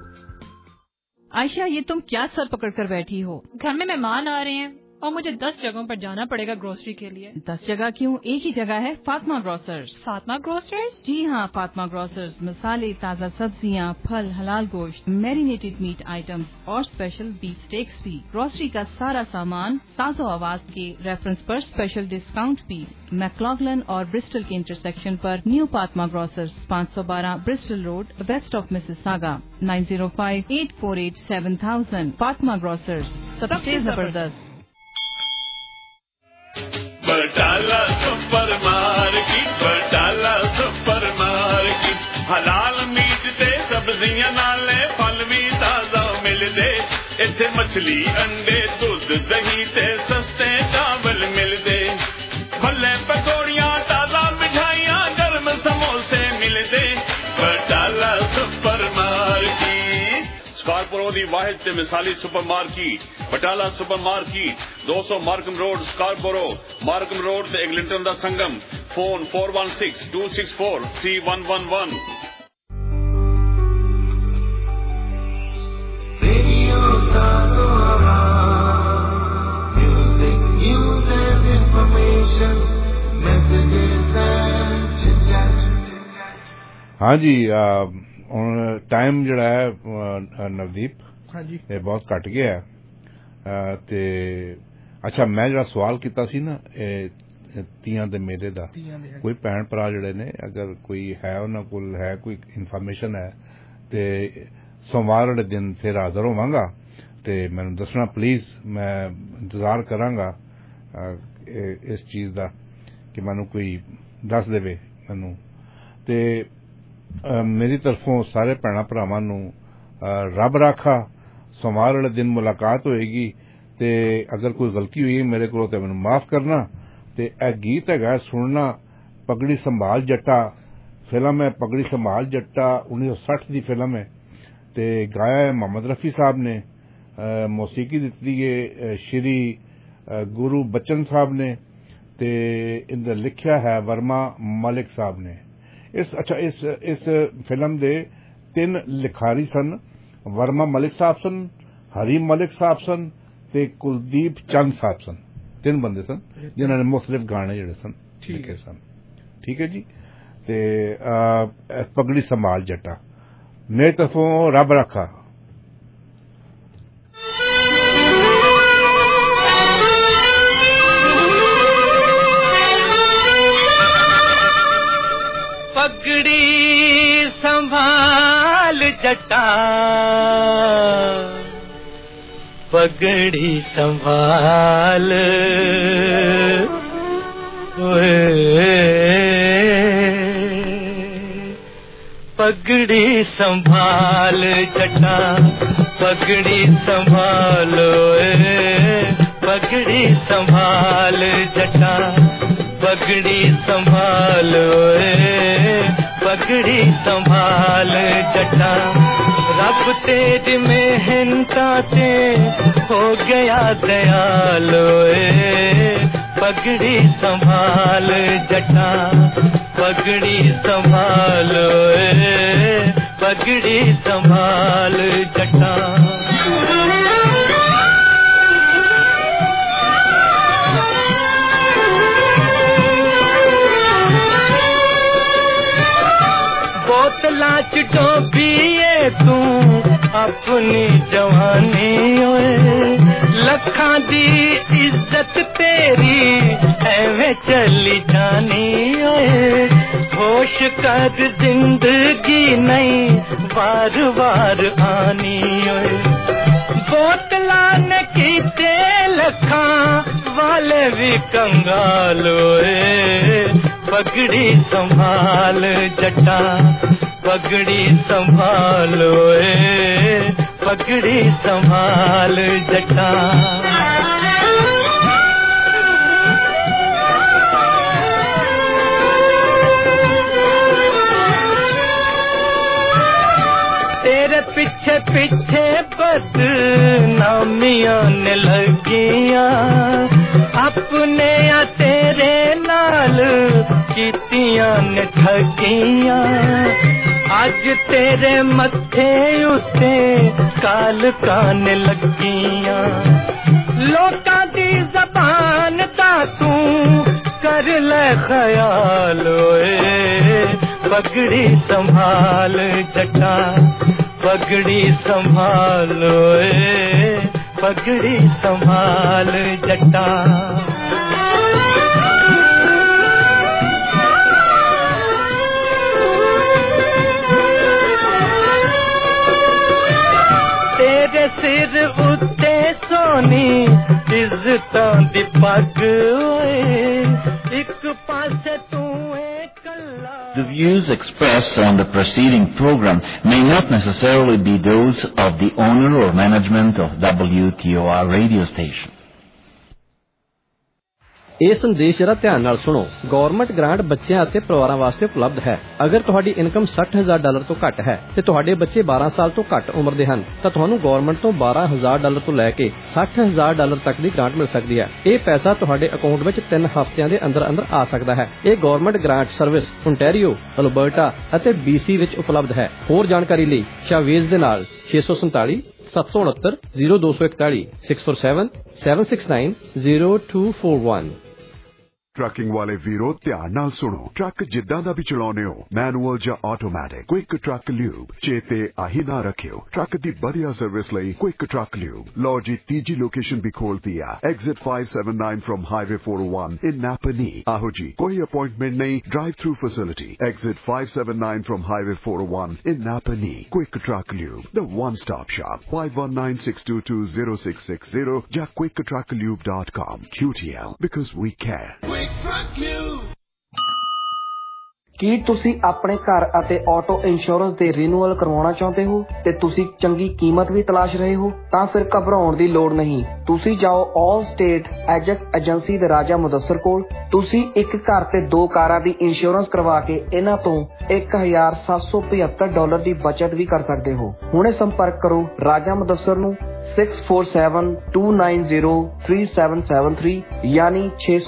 N: Ayesha, ये तुम क्या सर पकड़ कर बैठी हो?
O: घर में मेहमान आ रहे हैं और मुझे 10 जगहों पर जाना पड़ेगा ग्रोसरी के लिए।
N: 10 जगह क्यों, एक ही जगह है, फातिमा ग्रोसर्स।
O: फातिमा ग्रोसर्स?
N: जी हाँ, फातिमा ग्रोसर्स मसाले, ताज़ा सब्जियाँ, फल, हलाल गोश्त, मैरिनेटेड मीट आइटम्स और स्पेशल बीफ स्टेक्स भी। ग्रोसरी का सारा सामान साज़ो आवाज के रेफरेंस पर स्पेशल डिस्काउंट भी। मैक्लॉगलन और ब्रिस्टल के इंटरसेक्शन पर new Fatima grocers, 512 Bristol road, west of Mississauga, 9058487000। Fatima grocers, सबसे जबरदस्त।
C: Batala supermarket, Batala supermarket, हलाल मीट ते सब्जियां नाले फल भी ताजा मिलदे। इत्थे मछली, अंडे, दूध, दही ते सस्ते चावल मिलदे। भले पकौड़ियां, ताजा मिठाइयां, गर्म समोसे मिलदे। बटाला सुपर मार्केट स्कार्बोरो दी वाहिद ते मिसाली supermarket, Batala supermarket, 200 Markham road, Scarborough, Markham road ते एग्लिंटन दा संगम। Phone 416-264-3111।
D: Radio Sato Music, news and information, messages and chit-chat.
L: हाँ जी, टाइम ਜਿਹੜਾ ਹੈ ਨਵਦੀਪ,
F: ਹਾਂਜੀ,
L: ਇਹ ਬਹੁਤ ਘਟ ਗਿਆ ਹੈ। ਤੇ ਅੱਛਾ, ਮੈਂ ਜਿਹੜਾ ਸਵਾਲ ਕੀਤਾ ਸੀ ਨਾ ਤੀਆਂ ਦੇ ਮੇਲੇ ਦਾ, ਕੋਈ ਭੈਣ ਭਰਾ ਜਿਹੜੇ ਨੇ ਅਗਰ ਕੋਈ ਹੈ ਉਹਨਾਂ ਕੋਲ ਹੈ ਕੋਈ ਇਨਫੋਰਮੇਸ਼ਨ ਹੈ ਤੇ ਸੋਮਵਾਰ ਵਾਲੇ ਦਿਨ ਫਿਰ ਹਾਜ਼ਰ ਹੋਵਾਂਗਾ ਤੇ ਮੈਨੂੰ ਦੱਸਣਾ ਪਲੀਜ਼। ਮੈਂ ਇੰਤਜ਼ਾਰ ਕਰਾਂਗਾ ਇਸ ਚੀਜ਼ ਦਾ ਕਿ ਮੈਨੂੰ ਕੋਈ ਦੱਸ ਦੇਵੇ ਮੈਨੂੰ। ਤੇ ਮੇਰੀ ਤਰਫੋਂ ਸਾਰੇ ਭੈਣਾਂ ਭਰਾਵਾਂ ਨੂੰ ਰੱਬ ਰਾਖਾ। सोमवार वाले दिन मुलाकात होएगी ते अगर कोई गलती हुई मेरे को तो मैनूं माफ करना। ते यह गीत है सुनना, पगड़ी संभाल जट्टा फिल्म है। पगड़ी संभाल जट्टा 1960 की फिल्म है ते गाया है मोहम्मद रफी साहब ने, मौसीकी दी है श्री गुरु बच्चन साहब ने ते इंदर लिखिया है वर्मा मलिक साहब ने। इस फिल्म दे 3 लिखारी सन। वर्मा मलिक साहब सन, हरीम मलिक साहब सन ते कुलदीप चंद साहब सन। 3 बंदे सन जिन्होंने मुख्तलिफ गाने जड़े सन लिखे सन। ठीक है जी। ते पगड़ी संभाल जट्टा मेरी तरफों रब रखा।
P: पगड़ी संभाल जट्टा, पगड़ी संभाल, पगड़ी संभाल जट्टा, पगड़ी संभाल, पगड़ी संभाल जट्टा, पगड़ी संभाल, पगड़ी संभाल जट्टा। रब तेरी मेहनता ते हो गया दयालो, पगड़ी संभाल जट्टा, पगड़ी संभाल, पगड़ी संभाल जट्टा। बोतला च डोबीए तू अपनी जवानी ओए, लखां दी इज्जत तेरी एवें चली जानी ओए। होश कर जिंदगी नहीं वार वार आनी ओए, अल्लाह ने कीते लखां वाले भी कंगाल होए पगड़ी संभाल जटा पगड़ी संभाल ओए पगड़ी संभाल जटा तेरे पीछे पीछे बदनामियां ने लगियां अपने या तेरे नाल कीतियां ने ठगियां आज तेरे मत्थे उते काल कान लगियां लोकां दी ज़बान दा तू कर ले ख्याल ओए पगड़ी संभाल जटा पगड़ी संभाल ओए पगड़ी संभाल जटा तेरे सिर उत्ते सोनी इज्जतां दी पग ओए एक पासे तू
Q: The views expressed on the preceding program may not necessarily be those of the owner or management of WTOR radio station.
R: ਇਹ ਸੰਦੇਸ਼ ਜਰਾ ਧਿਆਨ ਨਾਲ ਸੁਣੋ। ਗਵਰਨਮੈਂਟ ਗ੍ਰਾਂਟ ਬੱਚਿਆਂ ਅਤੇ ਪਰਿਵਾਰਾਂ ਵਾਸਤੇ ਉਪਲਬਧ ਹੈ। ਅਗਰ ਤੁਹਾਡੀ ਇਨਕਮ $60,000 ਤੋਂ ਘੱਟ ਹੈ ਤੇ ਤੁਹਾਡੇ ਬੱਚੇ 12 ਸਾਲ ਤੋਂ ਘੱਟ ਉਮਰ ਦੇ ਹਨ ਤਾਂ ਤੁਹਾਨੂੰ ਗਵਰਨਮੈਂਟ ਤੋਂ $12,000 ਤੋਂ ਲੈ ਕੇ $60,000 ਤੱਕ ਦੀ ਗ੍ਰਾਂਟ ਮਿਲ ਸਕਦੀ ਹੈ। ਇਹ ਪੈਸਾ ਤੁਹਾਡੇ ਅਕਾਊਂਟ ਵਿੱਚ 3 ਹਫ਼ਤਿਆਂ ਦੇ ਅੰਦਰ ਆ ਸਕਦਾ ਹੈ। ਇਹ government grant service Ontario, Alberta ਅਤੇ BC ਵਿੱਚ ਉਪਲਬਧ ਹੈ। ਹੋਰ ਜਾਣਕਾਰੀ ਲਈ ਸ਼ਾਵੇਜ਼ ਦੇ ਨਾਲ 647 769 0241 647-769-0241।
S: ਟਰੱਕਿੰਗ ਵਾਲੇ ਵੀਰੋ ਧਿਆਨ ਨਾਲ ਸੁਣੋ। ਟਰੱਕ ਜਿੱਦਾਂ ਦਾ ਵੀ ਚਲਾਉਣੇ ਹੋ, ਮੈਨੂਅਲ ਜਾਂ ਆਟੋਮੈਟਿਕ, ਕੁਇਕ ਟਰੱਕ ਲਿਊਬ ਚੇਤੇ ਆਹੀ ਨਾ ਰੱਖਿਓ। ਟਰੱਕ ਦੀ ਵਧੀਆ ਸਰਵਿਸ ਲਈ ਕੁਇਕ ਟਰੱਕ ਲਿਊਬ। ਲਓ ਜੀ ਤੀਜੀ ਲੋਕੇਸ਼ਨ ਵੀ ਖੋਲਤੀ ਆ, exit 579 from highway 401 in Napanee. ਆਹੋ ਜੀ, ਕੋਈ ਅਪਾਇੰਟਮੈਂਟ ਨਹੀਂ, drive through facility. Exit 579 from highway 401 in Napanee. Quick truck lube, the one stop shop, 5196220660 ਜਾਂ quicktrucklube.com। QTL, because we care.
A: ਕੀ ਤੁਸੀਂ ਆਪਣੇ ਘਰ ਅਤੇ ਆਟੋ ਇੰਸ਼ੋਰੈਂਸ ਦੇ ਰੀਨਿਊਅਲ ਕਰਵਾਉਣਾ ਚਾਹੁੰਦੇ ਹੋ ਤੇ ਤੁਸੀਂ ਚੰਗੀ ਕੀਮਤ ਵੀ ਤਲਾਸ਼ ਰਹੇ ਹੋ? ਤਾਂ ਫਿਰ ਘਬਰਾਉਣ ਦੀ ਲੋੜ ਨਹੀਂ। ਤੁਸੀਂ ਜਾਓ ਆਲ ਸਟੇਟ ਐਜੈਕਸ ਏਜੰਸੀ ਦੇ ਰਾਜਾ ਮੁਦੱਸਰ ਕੋਲ। ਤੁਸੀਂ ਇੱਕ ਘਰ ਤੇ 2 ਕਾਰਾਂ ਦੀ ਇੰਸ਼ੋਰੈਂਸ ਕਰਵਾ ਕੇ ਇਹਨਾਂ ਤੋਂ $1,775 ਦੀ ਬਚਤ ਵੀ ਕਰ ਸਕਦੇ ਹੋ। ਹੁਣੇ ਸੰਪਰਕ ਕਰੋ ਰਾਜਾ ਮੁਦੱਸਰ ਨੂੰ 647-290-3773 ਯਾਨੀ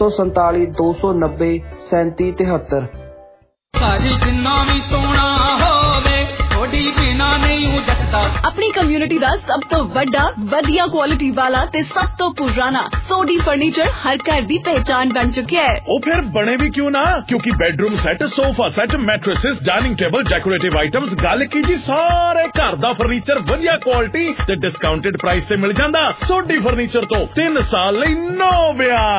A: 647-290-3773।
B: ਸਾਡੀ ਜਿੰਨਾ ਵੀ ਸੋਹਣਾ ਹੋਵੇ ਥੋੜੀ ਬਿਨਾ ਨਹੀਂ ਜੱਟਦਾ।
N: ਆਪਣੀ ਕਮਿਊਨਿਟੀ ਦਾ ਸਭ ਤੋਂ ਵੱਡਾ ਵਧੀਆ ਕੁਆਲਿਟੀ ਵਾਲਾ ਤੇ ਸਭ ਤੋਂ ਪੁਰਾਣਾ ਸੋਡੀ ਫਰਨੀਚਰ ਹਰ ਘਰ ਦੀ ਪਹਿਚਾਨ ਬਣ ਚੁੱਕਿਆ ਹੈ।
C: ਉਹ ਫਿਰ ਬਣੇ ਵੀ ਕਿਉਂ ਨਾ, ਕਿਉਂਕਿ bedroom set, sofa set, mattresses, dining table, decorative items, ਗੱਲ ਕੀ ਜੀ ਸਾਰੇ ਘਰ ਦਾ ਫਰਨੀਚਰ ਵਧੀਆ ਕੁਆਲਿਟੀ ਤੇ ਡਿਸਕਾਊਂਟਡ ਪ੍ਰਾਈਸ ਤੇ ਮਿਲ ਜਾਂਦਾ। ਸੋਡੀ ਫਰਨੀਚਰ ਤੋਂ 3 ਸਾਲ ਲਈ ਨੋ ਵਿਆਜ।